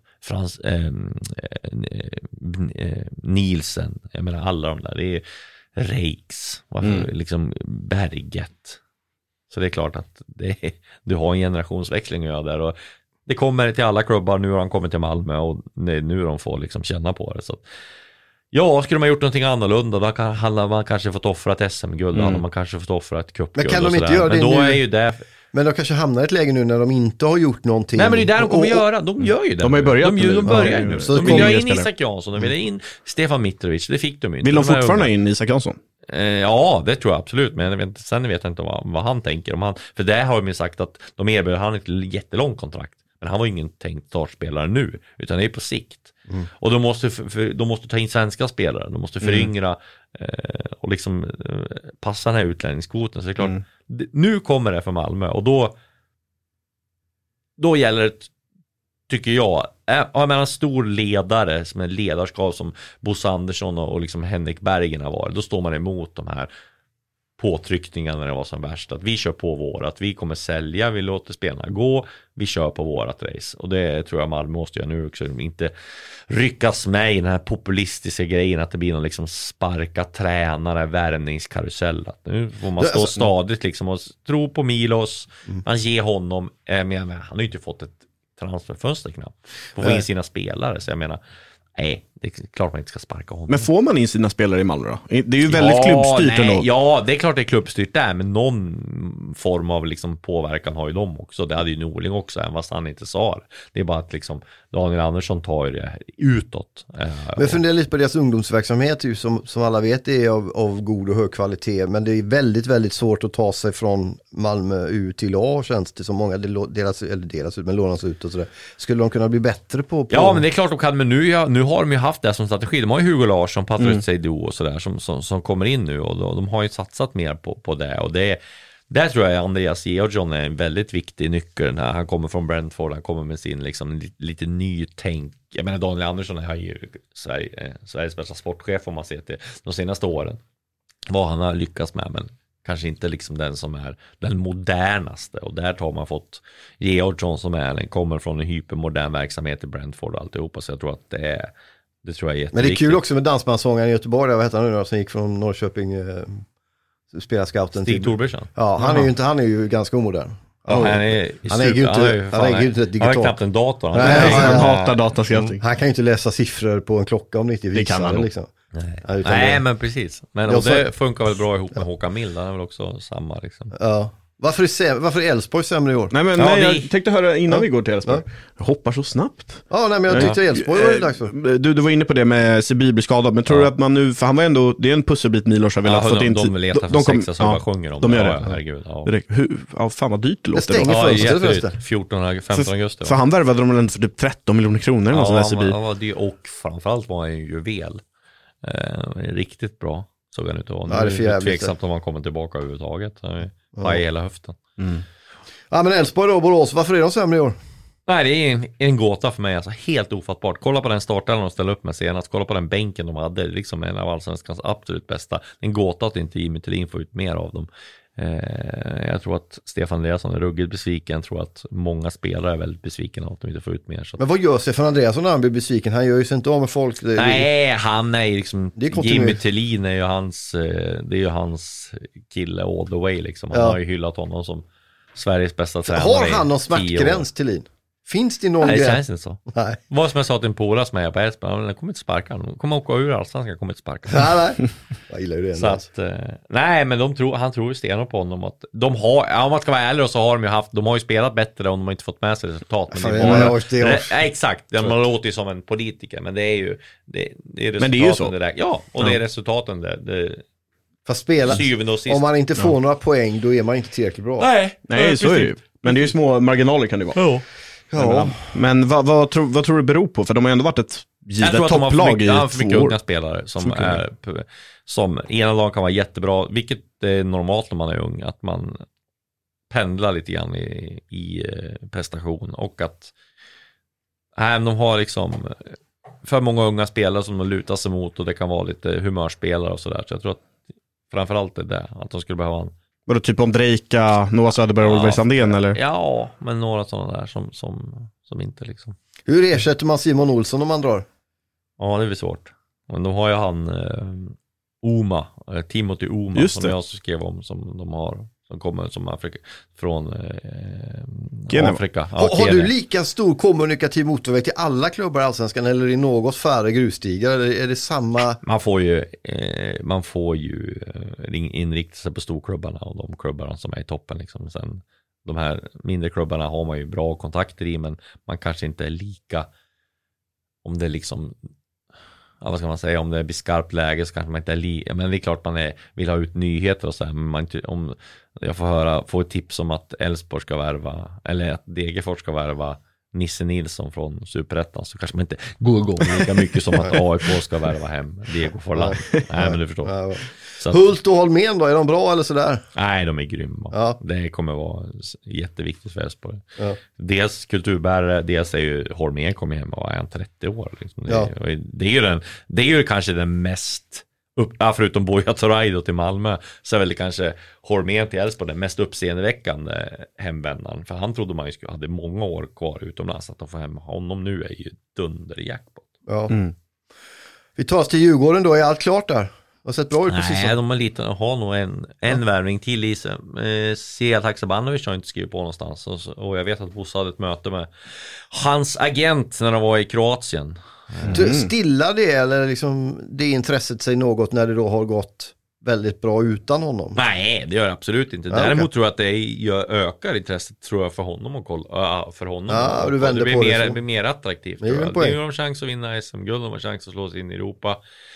Nielsen, jag menar alla de där, det är Reiks, liksom Berget. Så det är klart att du har en generationsväxling att göra där, och det kommer till alla klubbar. Nu har han kommit till Malmö och nu de får liksom känna på det. Så ja, skulle man gjort någonting annorlunda, då hade man kanske fått offra ett SM-guld, hade man kanske fått offra ett cupguld. Men kan de inte göra det då nu? Är ju det... Men de kanske hamnar i ett läge nu när de inte har gjort någonting. Nej, men det är där de kommer göra. De gör ju det. De har ju börjat. De börjar nu. Så de vill ha in Isak Jansson, de vill ha in Stefan Mitrovic. Det fick de ju inte. Vill de fortfarande in Isak Jansson? Ja, det tror jag absolut. Men sen vet jag inte vad han tänker. För det har de ju sagt att de erbjuder han ett jättelångt kontrakt. Men han var ingen tänkt startspelare nu, utan det är på sikt. Och de måste ta in svenska spelare. De måste föryngra och liksom passa den här utlänningskvoten. Så det är klart, nu kommer det för Malmö. Och då gäller det, tycker jag, har man en stor ledare som en ledarskap som Bosse Andersson och liksom Henrik Bergen har varit, då står man emot de här påtryckningarna när det var som värst, att vi kör på vårat, vi kommer sälja, vi låter spelarna gå, vi kör på vårat race. Och det tror jag Malmö måste göra nu också, inte ryckas med i den här populistiska grejen att det blir någon liksom sparka tränare, värvningskarusell. Att nu får man stå stadigt liksom och tro på Milos, man ger honom, men han har ju inte fått ett transferfönster knappt för att få in sina spelare, så jag menar, nej, det är klart man inte ska sparka honom. Men får man in sina spelare i Malmö då? Det är ju väldigt klubbstyrt ändå. Ja, det är klart det är klubbstyrt där, men någon form av liksom påverkan har ju de också. Det hade ju Norling också, även fast han inte sa det. Det är bara att liksom Daniel Andersson tar ju det utåt. Men fundera lite på deras ungdomsverksamhet, ju, som alla vet är av god och hög kvalitet, men det är väldigt, väldigt svårt att ta sig från Malmö ut till A, känns det som. Många delas ut, men lånas ut och sådär. Skulle de kunna bli bättre på? Ja, men det är klart de kan, men nu har de ju haft det som strategi. De har ju Hugo Larsson, Patrick Seydou och sådär som kommer in nu, och de har ju satsat mer på det, och där tror jag Andreas Georgsson är en väldigt viktig nyckel. Han kommer från Brentford, han kommer med sin liksom lite ny tänk. Jag menar, Daniel Andersson är ju Sveriges bästa sportchef om man ser till de senaste åren. Vad han har lyckats med, men kanske inte liksom den som är den modernaste, och där har man fått Georgsson som kommer från en hypermodern verksamhet i Brentford och alltihopa, så jag tror att det tror jag är jätteviktigt. Men det är kul också med dansbandssångaren i Göteborg, vad heter han nu, som gick från Norrköping, spelarscouten Stig Torbjörnsson. Ja, han är ju ganska omodern. Han äger ju knappt en dator. Han hatar datascouting. Han kan ju inte läsa siffror på en klocka om det inte visar det, kan han liksom. Nej, men precis. Men det funkar väl bra ihop med Håkan Mild. Han är väl också samma liksom. Ja. Varför är Elfsborg sämre i år? Nej, jag tänkte höra innan vi går till Elfsborg. Jag hoppar så snabbt. Ja, nej, men jag tyckte Elfsborg var det dags för. Du var inne på det med Siby blir skadad, men tror du att man nu, för han var ändå, det är en pusselbit Milos har velat fått in. De letar för sexa som bara sjunger om de gör det. Herregud. Fan vad dyrt det låter. Det stänger fönstret 14-15 augusti. För han värvade de väl för typ 13 miljoner kronor. Och framförallt var han ju väl. Riktigt bra såg han ut att vara. Det är tveksamt om han kommer tillbaka överhuvudtaget. Har i hela höften. Ja, men Elfsborg då, Borås, varför är de sämre i år? Nej, det är en gåta för mig, alltså helt ofattbart. Kolla på den starten de ställde upp med senast, kolla på den bänken de hade, liksom en av allsvenskans absolut bästa. En gåta att inte Jimmy Thelin får ut mer av dem. Jag tror att Stefan Andreasson är ruggigt besviken. Jag tror att många spelare är väldigt besvikna att de inte får ut mer. Så. Men vad gör Stefan Andreasson när han blir besviken? Han gör ju sig inte av med folk. Han är liksom, Jimmy Thelin är ju hans kille all the way liksom. Han har ju hyllat honom som Sveriges bästa tränare. Har han någon smärtgräns Thelin? Finns det någon Nej, det gräns? känns inte så. Nej. Vad som jag sa till en polare som är på Elfsborg, den kommer inte sparka. De kommer åka ur allsvenskan, kommer inte sparka. Nej. Jag gillar ju det. Så att, nej, men han tror ju stenhårt på honom att de har, om man ska vara ärlig, så har de har ju spelat bättre och de har inte fått med sig resultat. Men exakt, man låter ju som en politiker, men det är ju det är resultaten. Men det är ju så. Det är resultaten det fast spela, om man inte får några poäng, då är man inte tillräckligt bra. Nej, så är det ju. Men det är ju små marginaler kan det vara. Ja. Men vad tror du beror på? För de har ändå varit ett givet topplag i 2 år. För mycket unga spelare som ena dagen kan vara jättebra, vilket är normalt när man är ung, att man pendlar lite grann i prestation, och att de har liksom för många unga spelare som de lutar sig mot, och det kan vara lite humörspelare och sådär. Så jag tror att framförallt är det att de skulle behöva en... Var det typ om Drejka, Noah Söderberg och Oliver Sandén eller? Ja, men några sådana där som inte liksom. Hur ersätter man Simon Olsson om man drar? Ja, det är väl svårt. Men då har ju han Timothy Oma, som jag också skrev om, som de har, som kommer som från Afrika. Ja, har du lika stor kommunikativ motorväg till alla klubbar i Allsvenskan, eller i något färre grusstigar? Eller är det samma? Man får ju inrikta sig på storklubbarna och de klubbarna som är i toppen liksom. Sen de här mindre klubbarna har man ju bra kontakter i, men man kanske inte är lika, om det liksom, vad ska man säga, om det blir skarpt läge så kanske man inte är men det är klart man vill ha ut nyheter och så här, men man inte, om jag får ett tips om att Elfsborg ska värva, eller att Degerfors ska värva Nisse Nilsson från Superettan, så kanske man inte går igång lika mycket som att AIK ska värva hem Diego Forlan. Nej, men du förstår. Ja. Hult och Holmén då, är de bra eller sådär? Nej, de är grymma. Ja. Det kommer vara jätteviktigt för Elfsborg. Ja. Dels kulturbärare, dels är ju Holmén kommer hem och är han 30 år. Liksom. Det är ju kanske den mest, förutom Boja Toraido till Malmö, så är väl det kanske Holmén till Elfsborg den mest uppseendeväckande hemvändaren. För han trodde man ju hade många år kvar utomlands, att de får hem honom nu är ju dunderjackpot. Ja. Vi tar oss till Djurgården då, är allt klart där? Har sett bra ut precis. Nej, de har nog en värvning till i sig. Sead Haksabanovic har inte skrivit på någonstans. Och jag vet att Bosse hade ett möte med hans agent när de var i Kroatien. Stilla det, eller liksom det intresset sig något när det då har gått väldigt bra utan honom? Nej, det gör det absolut inte. Däremot tror jag att det ökar intresset, tror jag, för honom och för honom. Ja, du det blir mer attraktivt. Det är en chans att vinna SM-guld, de har chans att slå sig in i Europa.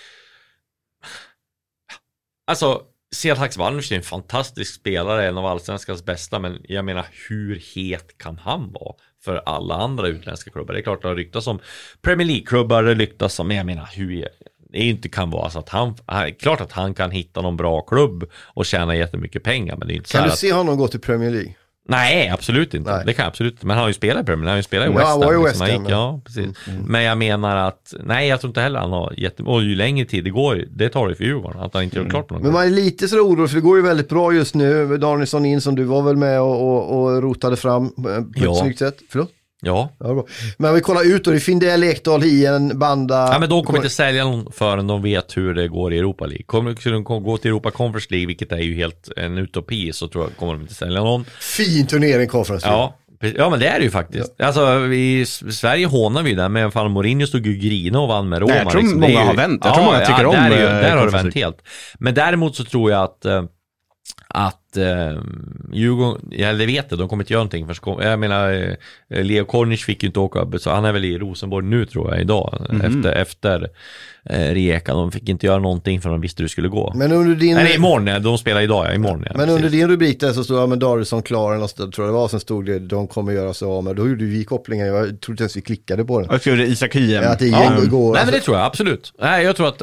Alltså, Sead Haksabanovic är en fantastisk spelare, en av allsvenskans bästa, men jag menar, hur het kan han vara för alla andra utländska klubbar? Det är klart att det har ryktats om Premier League-klubbar, det ryktas som, men jag menar, det inte kan vara så att klart att han kan hitta någon bra klubb och tjäna jättemycket pengar, men det är inte kan så du se honom gå till Premier League? Nej, absolut inte. Nej. Det kan jag absolut inte. Men han har ju spelat i Premier League, han har ju spelat i West Ham. Ja, precis. Men jag menar att, nej, jag tror inte heller han har och ju längre tid det går, det tar det för Djurgården att han inte gör klart någon. Men man är lite så orolig, för det går ju väldigt bra just nu. Danielsson in, som du var väl med och rotade fram på ett snyggt sätt. Förlåt? Ja. Men vi kollar ut, och det är Findell, Ekdal, Hien, Banda. Ja, men de kommer inte sälja någon förrän de vet hur det går i Europa League. Kommer de gå till Europa Conference League, vilket är ju helt en utopi, så tror jag kommer de inte sälja någon. Fin turnering Conference League. Ja, men det är det ju faktiskt. Ja. Alltså, i Sverige hånar vi där, men fan Mourinho stod ju grina och vann med Roma. Jag tror liksom. Många har vänt. Jag tror många tycker om där har det vänt helt. Men däremot så tror jag att Djurgården, det vet jag, de kommer inte göra någonting. Jag menar, Leo Kornic fick ju inte åka, så han är väl i Rosenborg nu tror jag idag, efter Rijeka. De fick inte göra någonting för de visste hur det skulle gå. Men under din... Nej, imorgon, de spelar idag, imorgon. Men precis. Under din rubrik där så stod jag med Darisson klar, och tror jag det var, sen stod det de kommer göra så av, men då gjorde vi kopplingen, jag tror inte ens vi klickade på den. Jag tror det är Isak Hien. Ja, går, nej, men det tror jag absolut. Nej, jag tror att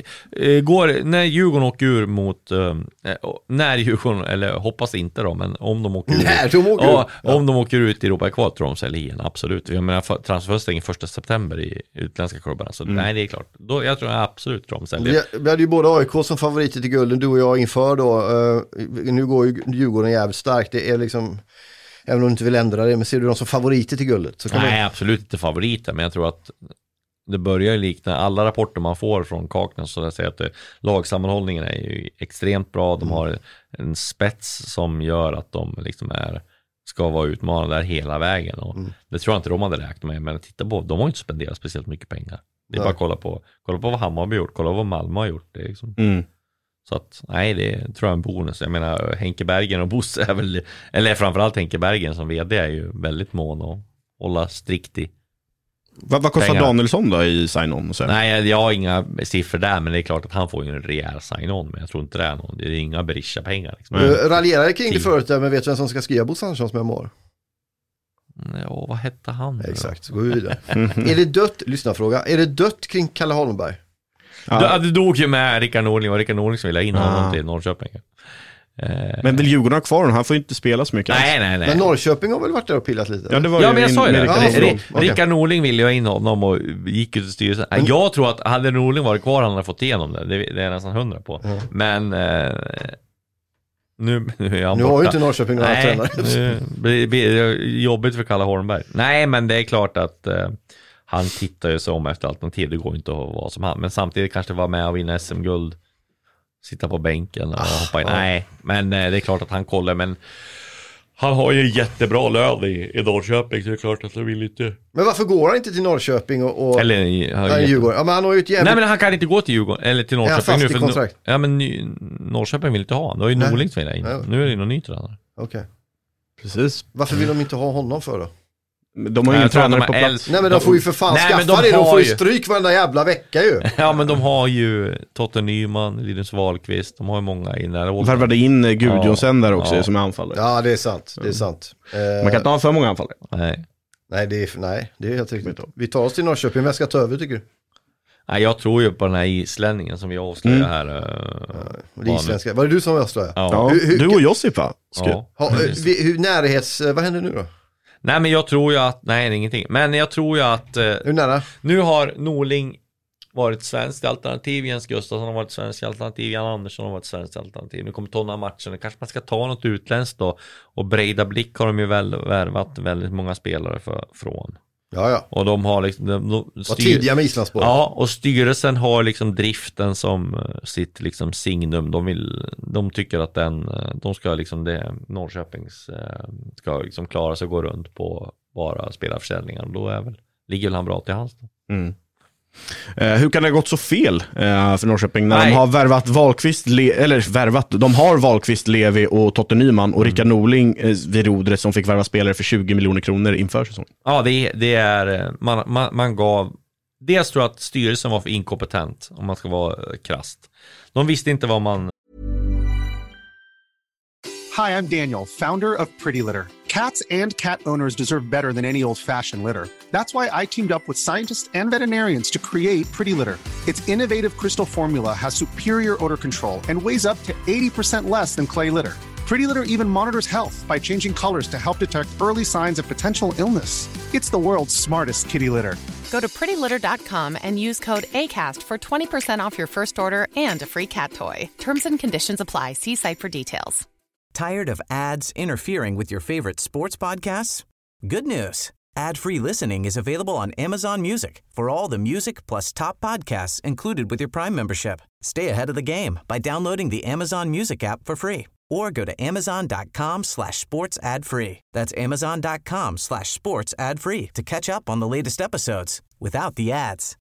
när Djurgården åker ur mot när Djurgården, eller hoppas inte då, men om de åker om de åker ut i Europa kvar, tror de säljer Hien, absolut. Jag menar, transferstäng 1 september i utländska klubbarna, så nej, det är klart. Då jag tror jag absolut de säljer. Vi hade ju både AIK som favoriter till gulden, du och jag inför då. Nu går ju Djurgården jävligt starkt. Det är liksom, även om du inte vill ändra det, men ser du dem som favoriter till guldet? Så nej, absolut inte favoriter, men jag tror att det börjar likna alla rapporter man får från Kaknäs, så jag säger att lagsammanhållningen är ju extremt bra. De har en spets som gör att de liksom är ska vara utmanande där hela vägen. Och det tror jag inte de hade räknat med. Men titta på, de har inte spenderat speciellt mycket pengar. Det är bara att kolla på vad Hammarby har gjort. Kolla vad Malmö har gjort. Det är liksom. Så att, nej, det tror jag är en bonus. Jag menar, Henke Bergen och Bosse är väl, eller framförallt Henke Bergen som vd är ju väldigt mån att hålla strikt i. Vad kostar Danielsson då i sign-on? Nej, jag har inga siffror där, men det är klart att han får ju en rejäl sign-on, men jag tror inte det är någon. Det är inga Berisha-pengar. Liksom. Raljerade kring det förut, men vet du vem som ska skriva Bosse Anderssons memoar? Ja, vad hette han? Exakt, gå vidare. Är det dött, lyssnafråga, är det dött kring Kalle Holmberg? Ja. Det dog ju med Rickard Norling, och Rickard Norling som ville in honom till Norrköping. Men vill Djurgården ha kvar honom? Han får inte spela så mycket. Nej. Men Norrköping har väl varit där och pillat lite? Ja, det var men jag sa ju det. Okay. Rickard Norling ville ju in honom och gick ut till styrelsen. Jag tror att hade Norling varit kvar, han hade fått igenom det. Det är jag nästan 100 på. Men nu är han borta. Nu har ju inte Norrköping några tränare. Det blir jobbigt för Kalle Holmberg. Nej, men det är klart att han tittar ju sig om efter alternativ. Det går inte att vara som han. Men samtidigt kanske vara med och vinna SM-guld. Sitta på bänken och hoppa in. Nej, men det är klart att han kollar. Men han har ju jättebra lön i Norrköping, så det är klart att han vill inte. Men varför går han inte till Norrköping och eller Djurgården? Ja, men han har ju ett jävligt... Nej, men han kan inte gå till Djurgården eller till Norrköping nu, för ja, men Norrköping vill inte ha han. Det var ju Norling som ville in. Nu är det någon ny tränare. Okej. Precis. Varför vill de inte ha honom för då? De har ju ingen tränare på plats. Nej, men de får ju för fan skaffa det. De får ju stryk varenda jävla vecka ju. Ja, men de har ju Totte Nyman, Linus Wahlqvist. De har ju många in där. Värvade in Gudjonsen där också som är anfallare. Ja, det är sant. Det är sant. Man kan inte ha för många anfallare. Nej, det är helt riktigt. Vi tar oss till Norrköping. Vem ska ta över, tycker du? Nej, jag tror ju på den här islänningen som vi avslöjar här. Det isländska. Var det du som avslöjade? Ja. Du och Josip, va? Hur närhets... Vad händer nu då? Nej, men jag tror ju att... Nej, det är ingenting. Men jag tror ju att... Hur nära? Nu har Norling varit svenskt alternativ. Jens Gustafsson har varit svenskt alternativ. Jan Andersson har varit svenskt alternativ. Nu kommer tonna matchen. Kanske man ska ta något utländskt då. Och Breda Blick har de ju värvat väldigt många spelare från. Ja. Och de har liksom... tidiga med Islandsborg. Ja, och styrelsen har liksom driften som sitt liksom signum. De tycker att de ska liksom Norrköpings ska liksom klara sig och gå runt på bara spelarförsäljningar. Då ligger väl han bra till hans då. Hur kan det ha gått så fel för Norrköping när de har värvat de har Wahlqvist, Levi och Totte Nyman och Rickard Norling vid rodret som fick värva spelare för 20 miljoner kronor inför säsongen? Ja, det är man gav. Dels tror jag att styrelsen var för inkompetent, om man ska vara krasst. De visste inte vad man... Hi, I'm Daniel, founder of Pretty Litter. Cats and cat owners deserve better than any old-fashioned litter. That's why I teamed up with scientists and veterinarians to create Pretty Litter. Its innovative crystal formula has superior odor control and weighs up to 80% less than clay litter. Pretty Litter even monitors health by changing colors to help detect early signs of potential illness. It's the world's smartest kitty litter. Go to prettylitter.com and use code ACAST for 20% off your first order and a free cat toy. Terms and conditions apply. See site for details. Tired of ads interfering with your favorite sports podcasts? Good news. Ad-free listening is available on Amazon Music for all the music plus top podcasts included with your Prime membership. Stay ahead of the game by downloading the Amazon Music app for free or go to amazon.com/sports ad free. That's amazon.com/sports ad free to catch up on the latest episodes without the ads.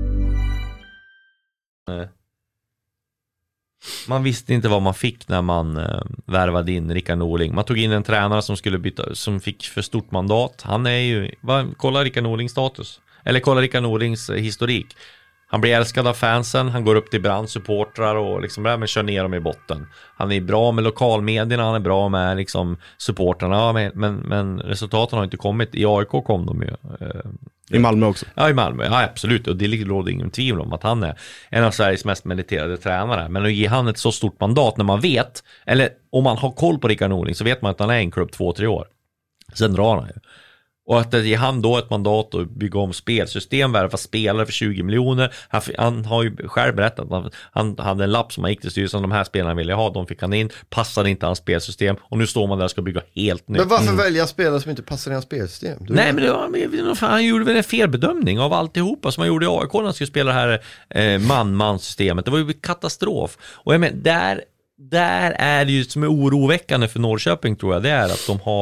Man visste inte vad man fick när man värvade in Rickard Norling. Man tog in en tränare som fick för stort mandat. Han är ju... Kolla Rickard Norlings status. Eller kolla Rickard Norlings historik. Han blir älskad av fansen. Han går upp till brandsupportrar och liksom men kör ner dem i botten. Han är bra med lokalmedierna. Han är bra med liksom supportrarna. Men resultaten har inte kommit. I AIK kom de ju... I Malmö också. Ja, i Malmö. Ja, absolut. Och det råder ingen tvivel om att han är en av Sveriges mest meriterade tränare. Men att ge han ett så stort mandat när man vet, eller om man har koll på Rickard Norling så vet man att han är en klubb 2-3 år. Sen drar han ju. Och att ge han då ett mandat och bygga om spelsystem, värva spelare för 20 miljoner. Han har ju själv berättat att han hade en lapp som han gick till styrelsen. De här spelarna ville ha, de fick han in. Passade inte hans spelsystem. Och nu står man där och ska bygga helt nytt. Men varför välja spelare som inte passar i hans spelsystem? Nej, men han gjorde väl en felbedömning av alltihopa som han gjorde i AIK när han skulle spela det här man-man-systemet. Det var ju katastrof. Och jag menar, där är det ju som är oroväckande för Norrköping, tror jag. Det är att de har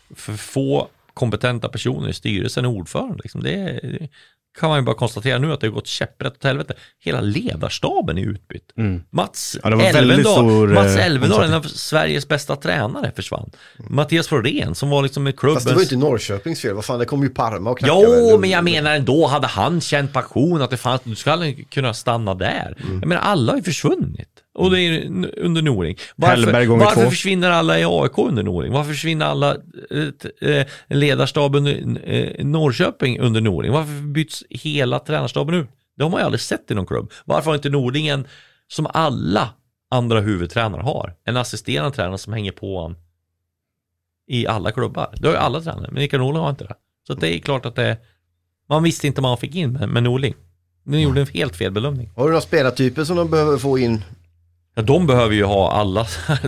för få kompetenta personer i styrelsen och ordförande. Liksom. Det kan man ju bara konstatera nu att det har gått käpprätt åt helvete. Hela ledarstaben är utbytt. Mats Elvendal, en av Sveriges bästa tränare, försvann. Mattias Florén som var liksom med klubben. Fast det var inte Norrköpings fel. Vad fan, det kom ju Parma och knackade. Jo, men jag menar ändå hade han känt passion att det fanns, du skulle kunna stanna där. Jag menar, alla har ju försvunnit. Och det är under Noring. Varför försvinner alla i AIK under Noring? Varför försvinner alla ledarstab under Norrköping under Noring? Varför byts hela tränarstaben ut? Det har man ju aldrig sett i någon klubb. Varför har inte Noringen, som alla andra huvudtränare har, en assisterande tränare som hänger på han i alla klubbar? Det har ju alla tränare, men Mikael Norling har inte det. Så det är klart att man visste inte man fick in med Norling. Men gjorde en helt fel bedömning. Har du några spelartyper som de behöver få in? Ja, de behöver ju ha alla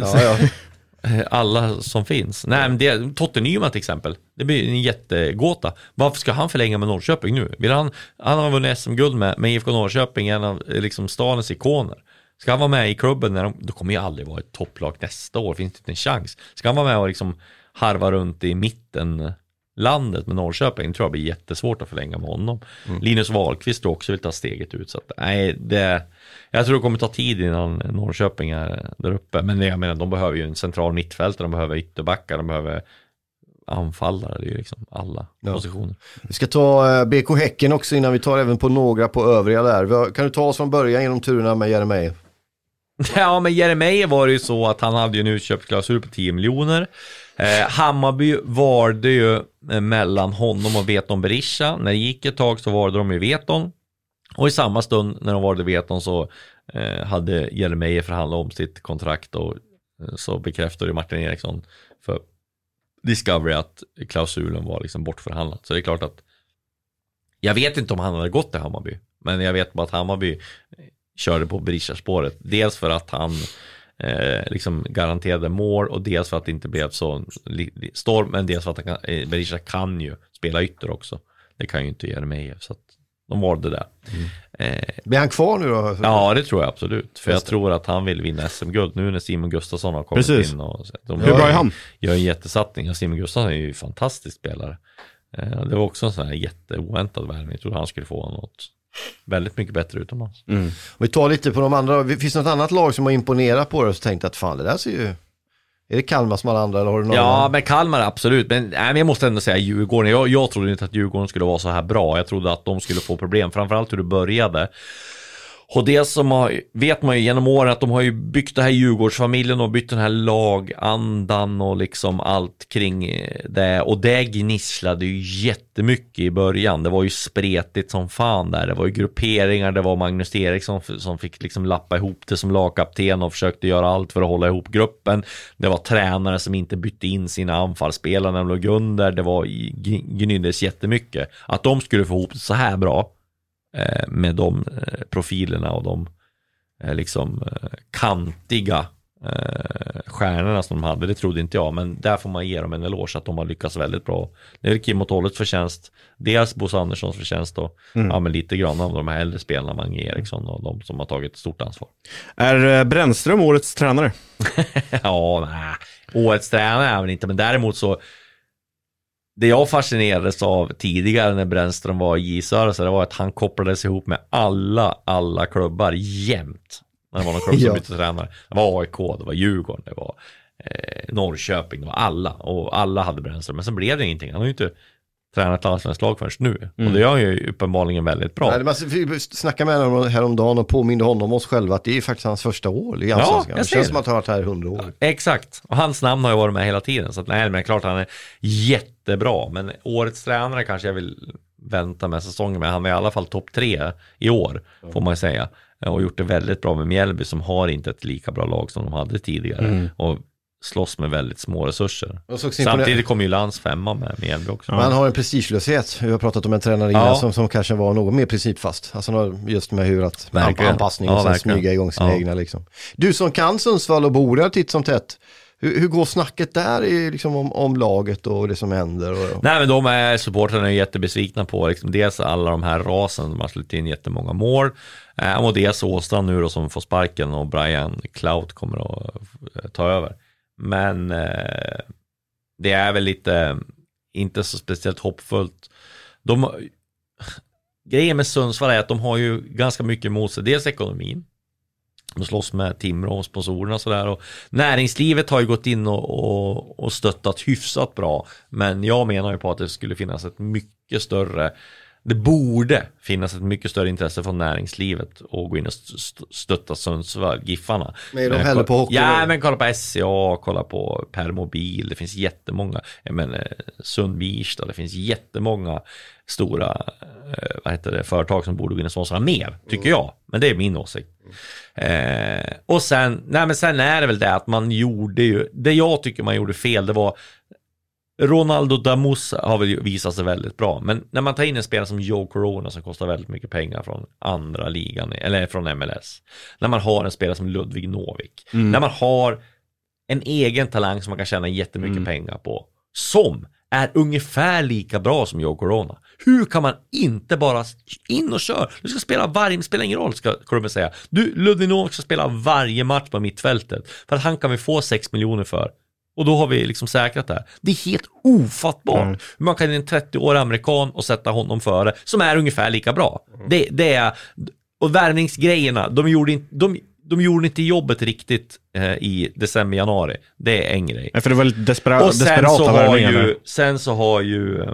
alla som finns. Nej, men Totte Nyman till exempel. Det blir en jättegåta. Varför ska han förlänga med Norrköping nu? Han har vunnit SM-guld med IFK Norrköping, en av liksom stadens ikoner. Ska han vara med i klubben då kommer ju aldrig vara ett topplag nästa år. Finns det inte en chans. Ska han vara med och liksom harva runt i mitten landet med Norrköping, tror jag blir jättesvårt att förlänga med honom. Linus Wahlqvist tror också vill ta steget ut, så att, jag tror det kommer ta tid innan Norrköping är där uppe, men jag menar, de behöver ju en central mittfältare, de behöver ytterbackar, de behöver anfallare, det är ju liksom alla positioner. Vi ska ta BK Häcken också innan vi tar även på några på övriga där. Kan du ta oss från början genom turerna med Jeremejeff? Ja, men Jeremejeff var det ju så att han hade ju en utköpsklausul på 10 miljoner. Hammarby varde ju mellan honom och Veton Berisha. När det gick ett tag så varde de ju Veton. Och i samma stund när de varde Veton så hade Jeremejeff förhandlat om sitt kontrakt, och så bekräftade Martin Eriksson för Discovery att klausulen var liksom bortförhandlad. Så det är klart att jag vet inte om han hade gått till Hammarby, men jag vet bara att Hammarby körde på Berisha-spåret. Dels för att han liksom garanterade mål, och dels för att det inte blev så storm, men dels för att Berisha kan ju spela ytter också. Det kan ju inte Jeremejeff, så att de var det där. Blir han kvar nu då? Ja, det tror jag absolut. För jag tror att han vill vinna SM-guld nu när Simon Gustafsson har kommit in. Hur bra är han? Gör en jättesatsning. Simon Gustafsson är ju en fantastisk spelare. Det var också en sån här jätteoväntad värvning. Jag trodde han skulle få något väldigt mycket bättre utomlands. Vi tar lite på de andra. Finns det något annat lag som har imponerat på det och tänkt att fan, det där ser ju... Är det Kalmar som alla andra, eller har du någon? Ja, men Kalmar absolut. Men jag måste ändå säga Djurgården. Jag trodde inte att Djurgården skulle vara så här bra. Jag trodde att de skulle få problem. Framförallt hur det började. Och det som vet man ju genom åren att de har ju byggt det här Djurgårdsfamiljen och byggt den här lagandan och liksom allt kring det. Och det gnisslade ju jättemycket i början. Det var ju spretigt som fan där. Det var ju grupperingar. Det var Magnus Eriksson som fick liksom lappa ihop det som lagkapten och försökte göra allt för att hålla ihop gruppen. Det var tränare som inte bytte in sina anfallsspelare när de låg under. Det var gnyddes jättemycket. Att de skulle få ihop det så här bra med de profilerna och de liksom kantiga stjärnorna som de hade, det trodde inte jag, men där får man ge dem en eloge att de har lyckats väldigt bra. Det är Kim och Tollets förtjänst, dels Bosse Anderssons förtjänst och ja, men lite grann av de här äldre spelarna, Mange Eriksson och de som har tagit ett stort ansvar. Är Brännström årets tränare? Ja, årets tränare är väl inte, men däremot så det jag fascinerades av tidigare när Brännström var i J-Söra, så det var att han kopplades ihop med alla klubbar jämt. När det var någon klubb som bytte tränare. Det var AIK, det var Djurgården, det var Norrköping, det var alla. Och alla hade Brännström, men sen blev det ingenting. Han har ju inte tränat allsvensk lag först nu. Och det gör ju uppenbarligen väldigt bra. Vi snackade med honom häromdagen och påminde honom om oss själva att det är faktiskt hans första år i allsvenskan. Det känns som att han har varit här 100 år. Exakt. Och hans namn har ju varit med hela tiden. Så att, nej, men klart han är jättebra. Men årets tränare kanske jag vill vänta med säsongen. Men han är i alla fall topp 3 i år, får man säga. Och gjort det väldigt bra med Mjällby, som har inte ett lika bra lag som de hade tidigare. Och slåss med väldigt små resurser. Samtidigt kommer ju Lands 5 med Mjällby också. Men han har en prestigelöshet. Vi har pratat om en tränare innan som kanske var något mer principfast. Alltså just med hur att anpassning och sen smyga igång sina egna liksom. Du som kan Sundsvall och bor där titt som tätt. Hur går snacket där i, liksom, om laget och det som händer? Nej, men de är supporterna är jättebesvikna på liksom, dels alla de här rasen som har släppt in jättemånga mål. Och dels Åstrand nu då, som får sparken, och Brian Clout kommer att ta över. Men det är väl lite inte så speciellt hoppfullt. Grejen med Sundsvall är att de har ju ganska mycket emot sig. Dels ekonomin. De slåss med Timrå och sponsorerna och sådär. Och näringslivet har ju gått in och stöttat hyfsat bra. Men jag menar ju på att det skulle finnas ett mycket större... Det borde finnas ett mycket större intresse från näringslivet och gå in och stötta Sundsvall, Giffarna. Men är de hellre på hockey? Ja, men kolla på SCA, kolla på Permobil. Det finns jättemånga. Sundbirsta, det finns jättemånga stora företag som borde gå in och sponsra mer, tycker jag. Men det är min åsikt. Och sen är det väl det att man gjorde ju, det jag tycker man gjorde fel, det var Ronaldo Damus har väl visat sig väldigt bra, men när man tar in en spelare som Joe Corona som kostar väldigt mycket pengar från andra ligan eller från MLS, när man har en spelare som Ludvig Novik, när man har en egen talang som man kan tjäna jättemycket pengar på, som är ungefär lika bra som Joe Corona. Hur kan man inte bara in och köra? Du ska spela spelar ingen roll, ska Corona säga. Ludvig Novik ska spela varje match på mittfältet, för att han kan vi få 6 miljoner för. Och då har vi liksom säkrat det här. Det är helt ofattbart. Man kan en 30-årig amerikan och sätta honom före, som är ungefär lika bra. Det är, och värvningsgrejerna, de gjorde inte jobbet riktigt i december, januari. Det är en grej. Ja, för det var lite desperata värvningar. Sen så har ju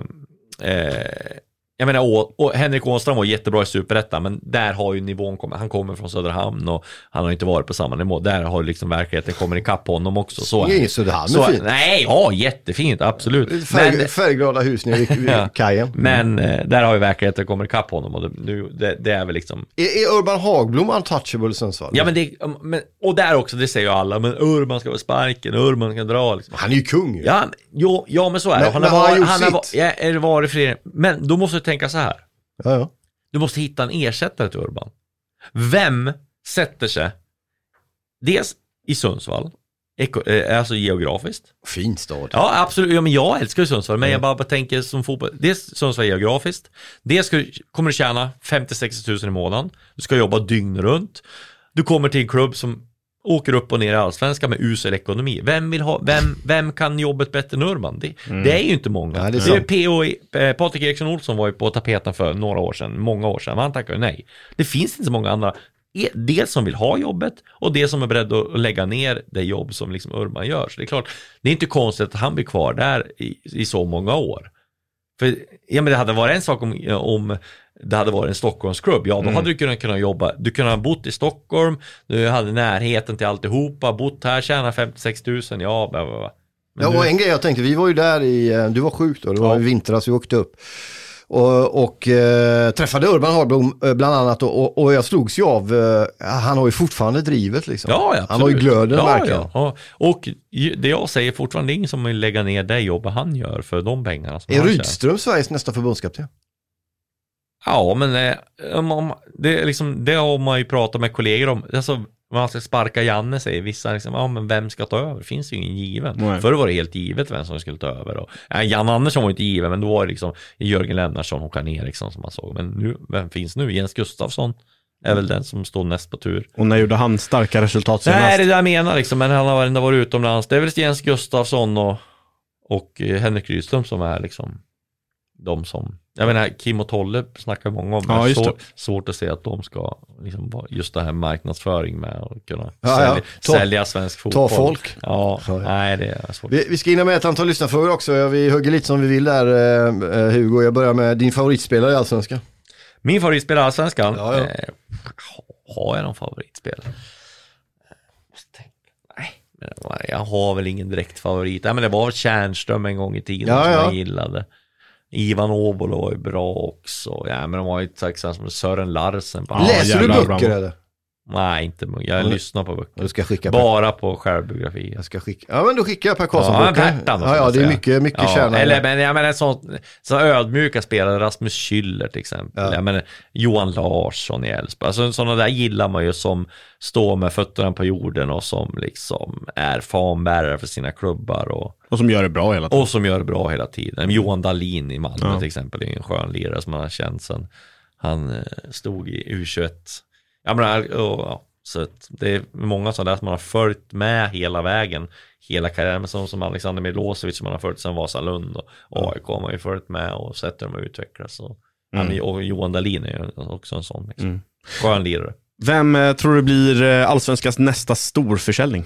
jag menar, och Henrik Ånström var jättebra i Superettan, men där har ju nivån kommit. Han kommer från Söderhamn och han har inte varit på samma nivå. Där har liksom verkligheten kommer ikapp på honom också. Så är Söderhamn är fint. Nej, ja, jättefint, absolut. Färgglada hus nere vid kajen. Men där har ju verkligheten kommer ikapp på honom, och det är väl liksom... Är Urban Hagblom untouchable Sundsvall? Ja, och där också, det säger ju alla, men Urban ska vara sparken, Urban kan dra liksom. Han är ju kung. Ja, men så är det. Han har varit fler. Men då måste du tänka så här. Ja. Du måste hitta en ersättare till Urban. Vem sätter sig dels i Sundsvall, alltså geografiskt. Fin stad. Ja, absolut. Ja, men jag älskar Sundsvall, men jag bara tänker som fotboll. Dels Sundsvall geografiskt. Dels kommer du tjäna 50-60 000 i månaden. Du ska jobba dygn runt. Du kommer till en klubb som åker upp och ner i Allsvenskan med usel ekonomi. Vem kan jobbet bättre än Urban? Det är ju inte många. Nej, det är Patrik Eriksson Olsson var ju på tapeten för många år sedan. Han tackade nej. Det finns inte så många andra. Dels som vill ha jobbet och det som är beredd att lägga ner det jobb som liksom Urban gör. Så det är klart, det är inte konstigt att han blir kvar där i så många år. För men det hade varit en sak om det hade varit en Stockholmsklubb, då hade du kunnat jobba. Du kunde ha bott i Stockholm, du hade närheten till alltihopa, bott här, tjäna 56 000, och en grej jag tänkte, vi var ju där du var sjuk då, det var i vintras, vi åkte upp och träffade Urban Hagblom bland annat, och jag slogs ju av, han har ju fortfarande drivet liksom. Ja, han har ju glöden verkligen. Ja. Och det jag säger fortfarande, ingen som vill lägga ner det jobbet han gör för de pengarna som är Rydström Sveriges nästa förbundskapten? Ja, men det har man ju pratat med kollegor om. Alltså, man ska sparka Janne, säger vissa liksom, men vem ska ta över? Det finns ju ingen given. Förr var det helt givet vem som skulle ta över. Och, Jan Andersson var inte given, men då var det liksom Jörgen Lennartsson och Håkan Eriksson som man såg. Men nu, vem finns nu? Jens Gustafsson är väl den som står näst på tur. Och när gjorde han starka resultat senast? Nej, det där jag menar liksom, men han har ändå varit utomlands. Det är väl Jens Gustafsson och Henrik Rydström som är liksom de som... Jag menar, Kim och Tolle snackar många om. Ja, svårt att se att de ska liksom vara just det här marknadsföring med och kunna sälja svensk fotboll. Ta folk. Ja, nej, det är svårt. Vi ska in med ett antal lyssnarfrågor också. Vi hugger lite som vi vill där, Hugo. Jag börjar med din favoritspelare i Allsvenskan. Min favoritspelare i Allsvenskan? Ja. Har jag någon favoritspelare? Nej, jag har väl ingen direkt favorit. Men det var Tjärnström en gång i tiden som jag gillade. Ivan Åbolo var ju bra också. Ja, men de var ju tacksamma som Sören Larsen. Läser du böcker eller? Nej, inte mycket. Jag lyssnar på böcker. Du ska skicka bara på självbiografi. Jag ska skicka. Ja, men då skickar jag Per Karlsson-böcker. Ja, det är mycket kärna. Eller men jag menar så ödmjuka spelare, Rasmus Schüller till exempel. Ja. Jag menar Johan Larsson i Elfsborg. Alltså sådana där gillar man ju, som står med fötterna på jorden och som liksom är fanbärare för sina klubbar och som gör det bra hela tiden. Och som gör det bra hela tiden. Johan Dahlin i Malmö till exempel är en skön lirare som man har känt sen han stod i U21. Ja, men Så att det är många sådana där som man har följt med hela vägen, hela karriären, som Alexander Milosevic som man har följt sedan Vasalund och AIK har man ju följt med och sett dem utvecklas. Och Johan Dahlin är ju också en sån liksom. Skön lirare. Vem tror du blir Allsvenskans nästa storförsäljning?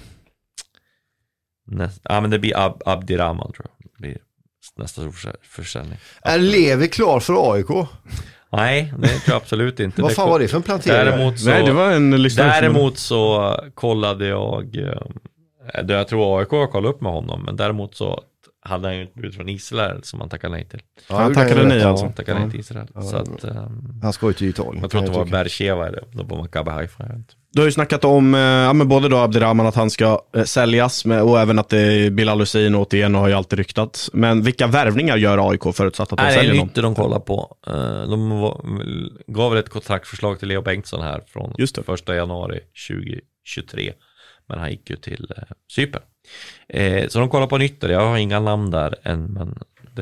Men det blir Abdirahman tror jag. Det blir nästa storförsäljning. Är Levi klar för AIK? Nej, det tror jag absolut inte. Vad fan var det för en plantering? Nej, det var en däremot så kollade jag tror AIK har kollat upp med honom, men däremot så hade han ju ett bud från Israel som han tackade nej till. Ja, han tackade nej alltså. Han tackade nej till Israel. Så att, han ska ju till Italien. Jag tror att det var Bercheva då på Maccabi Haifa. Du har ju snackat om både då Abdirahman att han ska säljas och även att Bilal Hussein återigen har ju alltid ryktats. Men vilka värvningar gör AIK förutsatt att de säljer dem? Det är inte de kollar på. De gav väl ett kontraktförslag till Leo Bengtsson här från 1 januari 2023. Men han gick ju till Cypern. Så de kollar på nytt. Jag har inga namn där än, men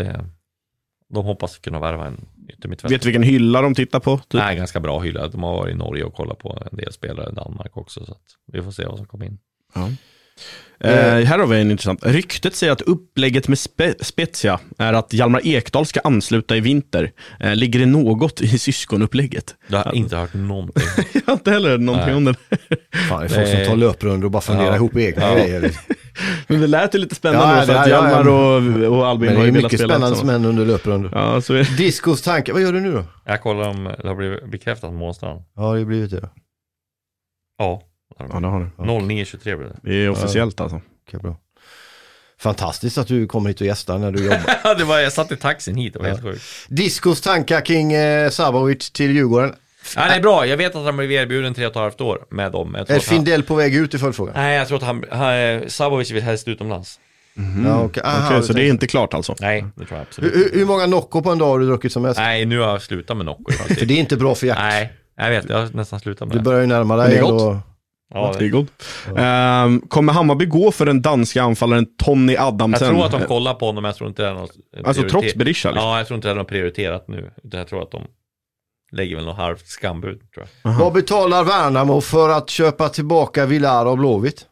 de hoppas kunna värva en yttermittfältare. Vet du vilken hylla de tittar på? Typ? Nej, ganska bra hylla. De har varit i Norge och kollat på en del spelare i Danmark också. Så att vi får se vad som kommer in. Ja. Här har vi en intressant. Ryktet säger att upplägget med Spezia är att Hjalmar Ekdal ska ansluta i vinter. Ligger det något i syskonupplägget? Jag har inte hört någonting. Jag har inte heller någonting om det. Fan, det är folk som tar löprundor och bara funderar ihop egna grejer. Men det lät ju lite spännande för att Hjalmar och Albin har ju mycket spännande som händer under löprundor. Ja, så är... Diskos tankar, vad gör du nu då? Jag kollar om det har blivit bekräftat månstran. Ja, det har blivit det. Ja, det har det. 09.23 blir det. Det är officiellt alltså. Okej, bra. Fantastiskt att du kommer hit och gästar när du jobbar. Jag satt i taxin hit, det var helt sjukt. Diskos tankar kring Sabovic till Djurgården. Ja, det är bra. Jag vet att han blev erbjuden 3,5 år med dem. Är Findell på väg ut i följdfrågan? Nej, jag tror att Sabovic vill helst utomlands. Ja, okej, så det är inte klart alltså? Nej, det tror jag absolut. Hur många Nocco på en dag har du druckit som mest? Nej, nu har jag slutat med Nocco. För det är inte bra för hjärtat. Nej, jag vet. Jag har nästan slutat med det. Du börjar ju närma dig. Det är gott. Ja, det är gott. Kommer Hammarby gå för den danska anfallaren Tony Adamsen? Jag tror att de kollar på honom, men jag tror inte det är något alltså trots Berisha liksom. Ja, jag tror inte det är något prioriterat nu. Jag tror att de lägger väl något halvt skambud, tror jag. Vad betalar Värnamo för att köpa tillbaka Villar och Blåvitt?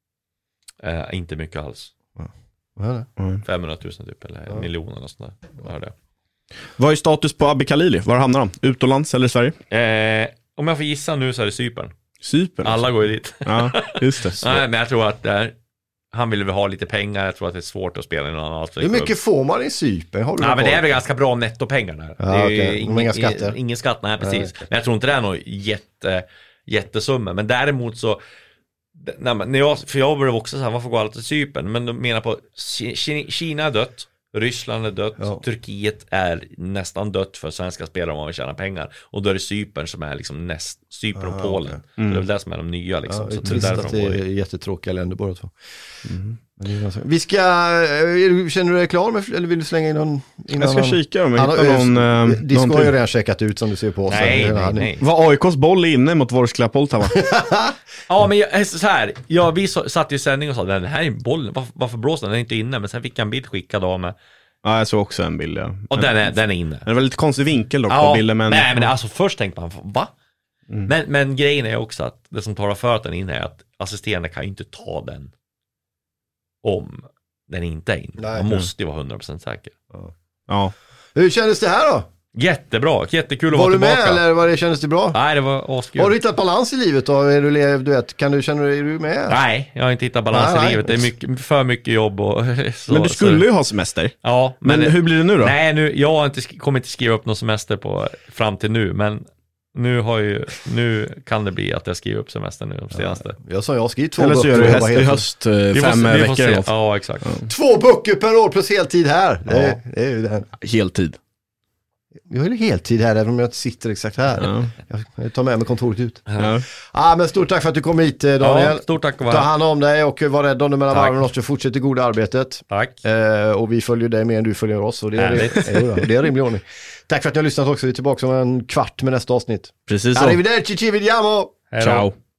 Inte mycket alls. 500 000 typ, eller 1 miljon eller sånt där. Vad är status på Abbe Khalili? Var hamnar han? Utomlands eller i Sverige? Om jag får gissa nu så är det Cypern. Cypern? Alla går ju dit. Ja, just det. Nej, men jag tror att han vill väl ha lite pengar. Jag tror att det är svårt att spela i någon annan. Hur mycket får man i Cypern? Nej, men det är väl ganska bra nettopengar där. Ja, det är inga skatter. Ingen skatt, nej precis. Men jag tror inte det är någon jättesumma. Men däremot så för jag blev också så här, varför går alla till Cypern? Men de menar på Kina är dött, Ryssland är dött, Turkiet är nästan dött för svenska spelare om man vill tjäna pengar. Och då är det Cypern som är liksom Cypern och Polen. Okay. Det är väl det som är de nya liksom. Ja, så det är att det är jättetråkiga länder båda två. Vi ska, känner du dig klar med, eller vill du slänga in någon? Jag ska kika om jag hittar någon. Disco har ju redan checkat ut som du ser på oss. Nej. Var AIKs boll inne mot Vorskla Poltava? Ja, men så här. Ja, vi satt ju i sändning och sa, den här är bollen, varför blåser den är inte inne? Men sen fick jag en bild skickad av mig. Ja, jag såg också en bild, ja. Och den är inne. Det var lite konstig vinkel dock på bilden, men... Nej, men alltså först tänkte man, va? Men grejen är också att det som talar för att den är inne är att assisterande kan ju inte ta den om den inte är inne. Man måste ju vara 100% säker. Ja. Hur kändes det här då? Jättebra, jättekul att vara tillbaka. Var du med eller kändes det bra? Nej, det var askul. Har du hittat balans i livet då? Är du med? Nej, jag har inte hittat balans i livet. Det är för mycket jobb och så. Men du skulle ju ha semester. Ja, men hur blir det nu då? Nej, jag har inte kommit att skriva upp någon semester fram till nu, men nu kan det bli att jag skriver upp semester nu de senaste. Jag sa jag skrivit 2 böcker. Eller så gör du i höst 5 veckor. Ja, exakt. 2 böcker per år plus heltid här. Det är ju det. Heltid. Jag har ju heltid här även om jag inte sitter exakt här. Jag tar med mig kontoret ut. Men stort tack för att du kom hit, Daniel. Stort tack. Ta hand om dig och var rädd om dig mellan varven och fortsätt det goda arbetet. Tack. Och vi följer dig mer än du följer oss. Och det är rimlig ordning. Tack för att ni har lyssnat också. Vi är tillbaka om en kvart med nästa avsnitt. Precis så. Arrivederci, ci vediamo. Ciao.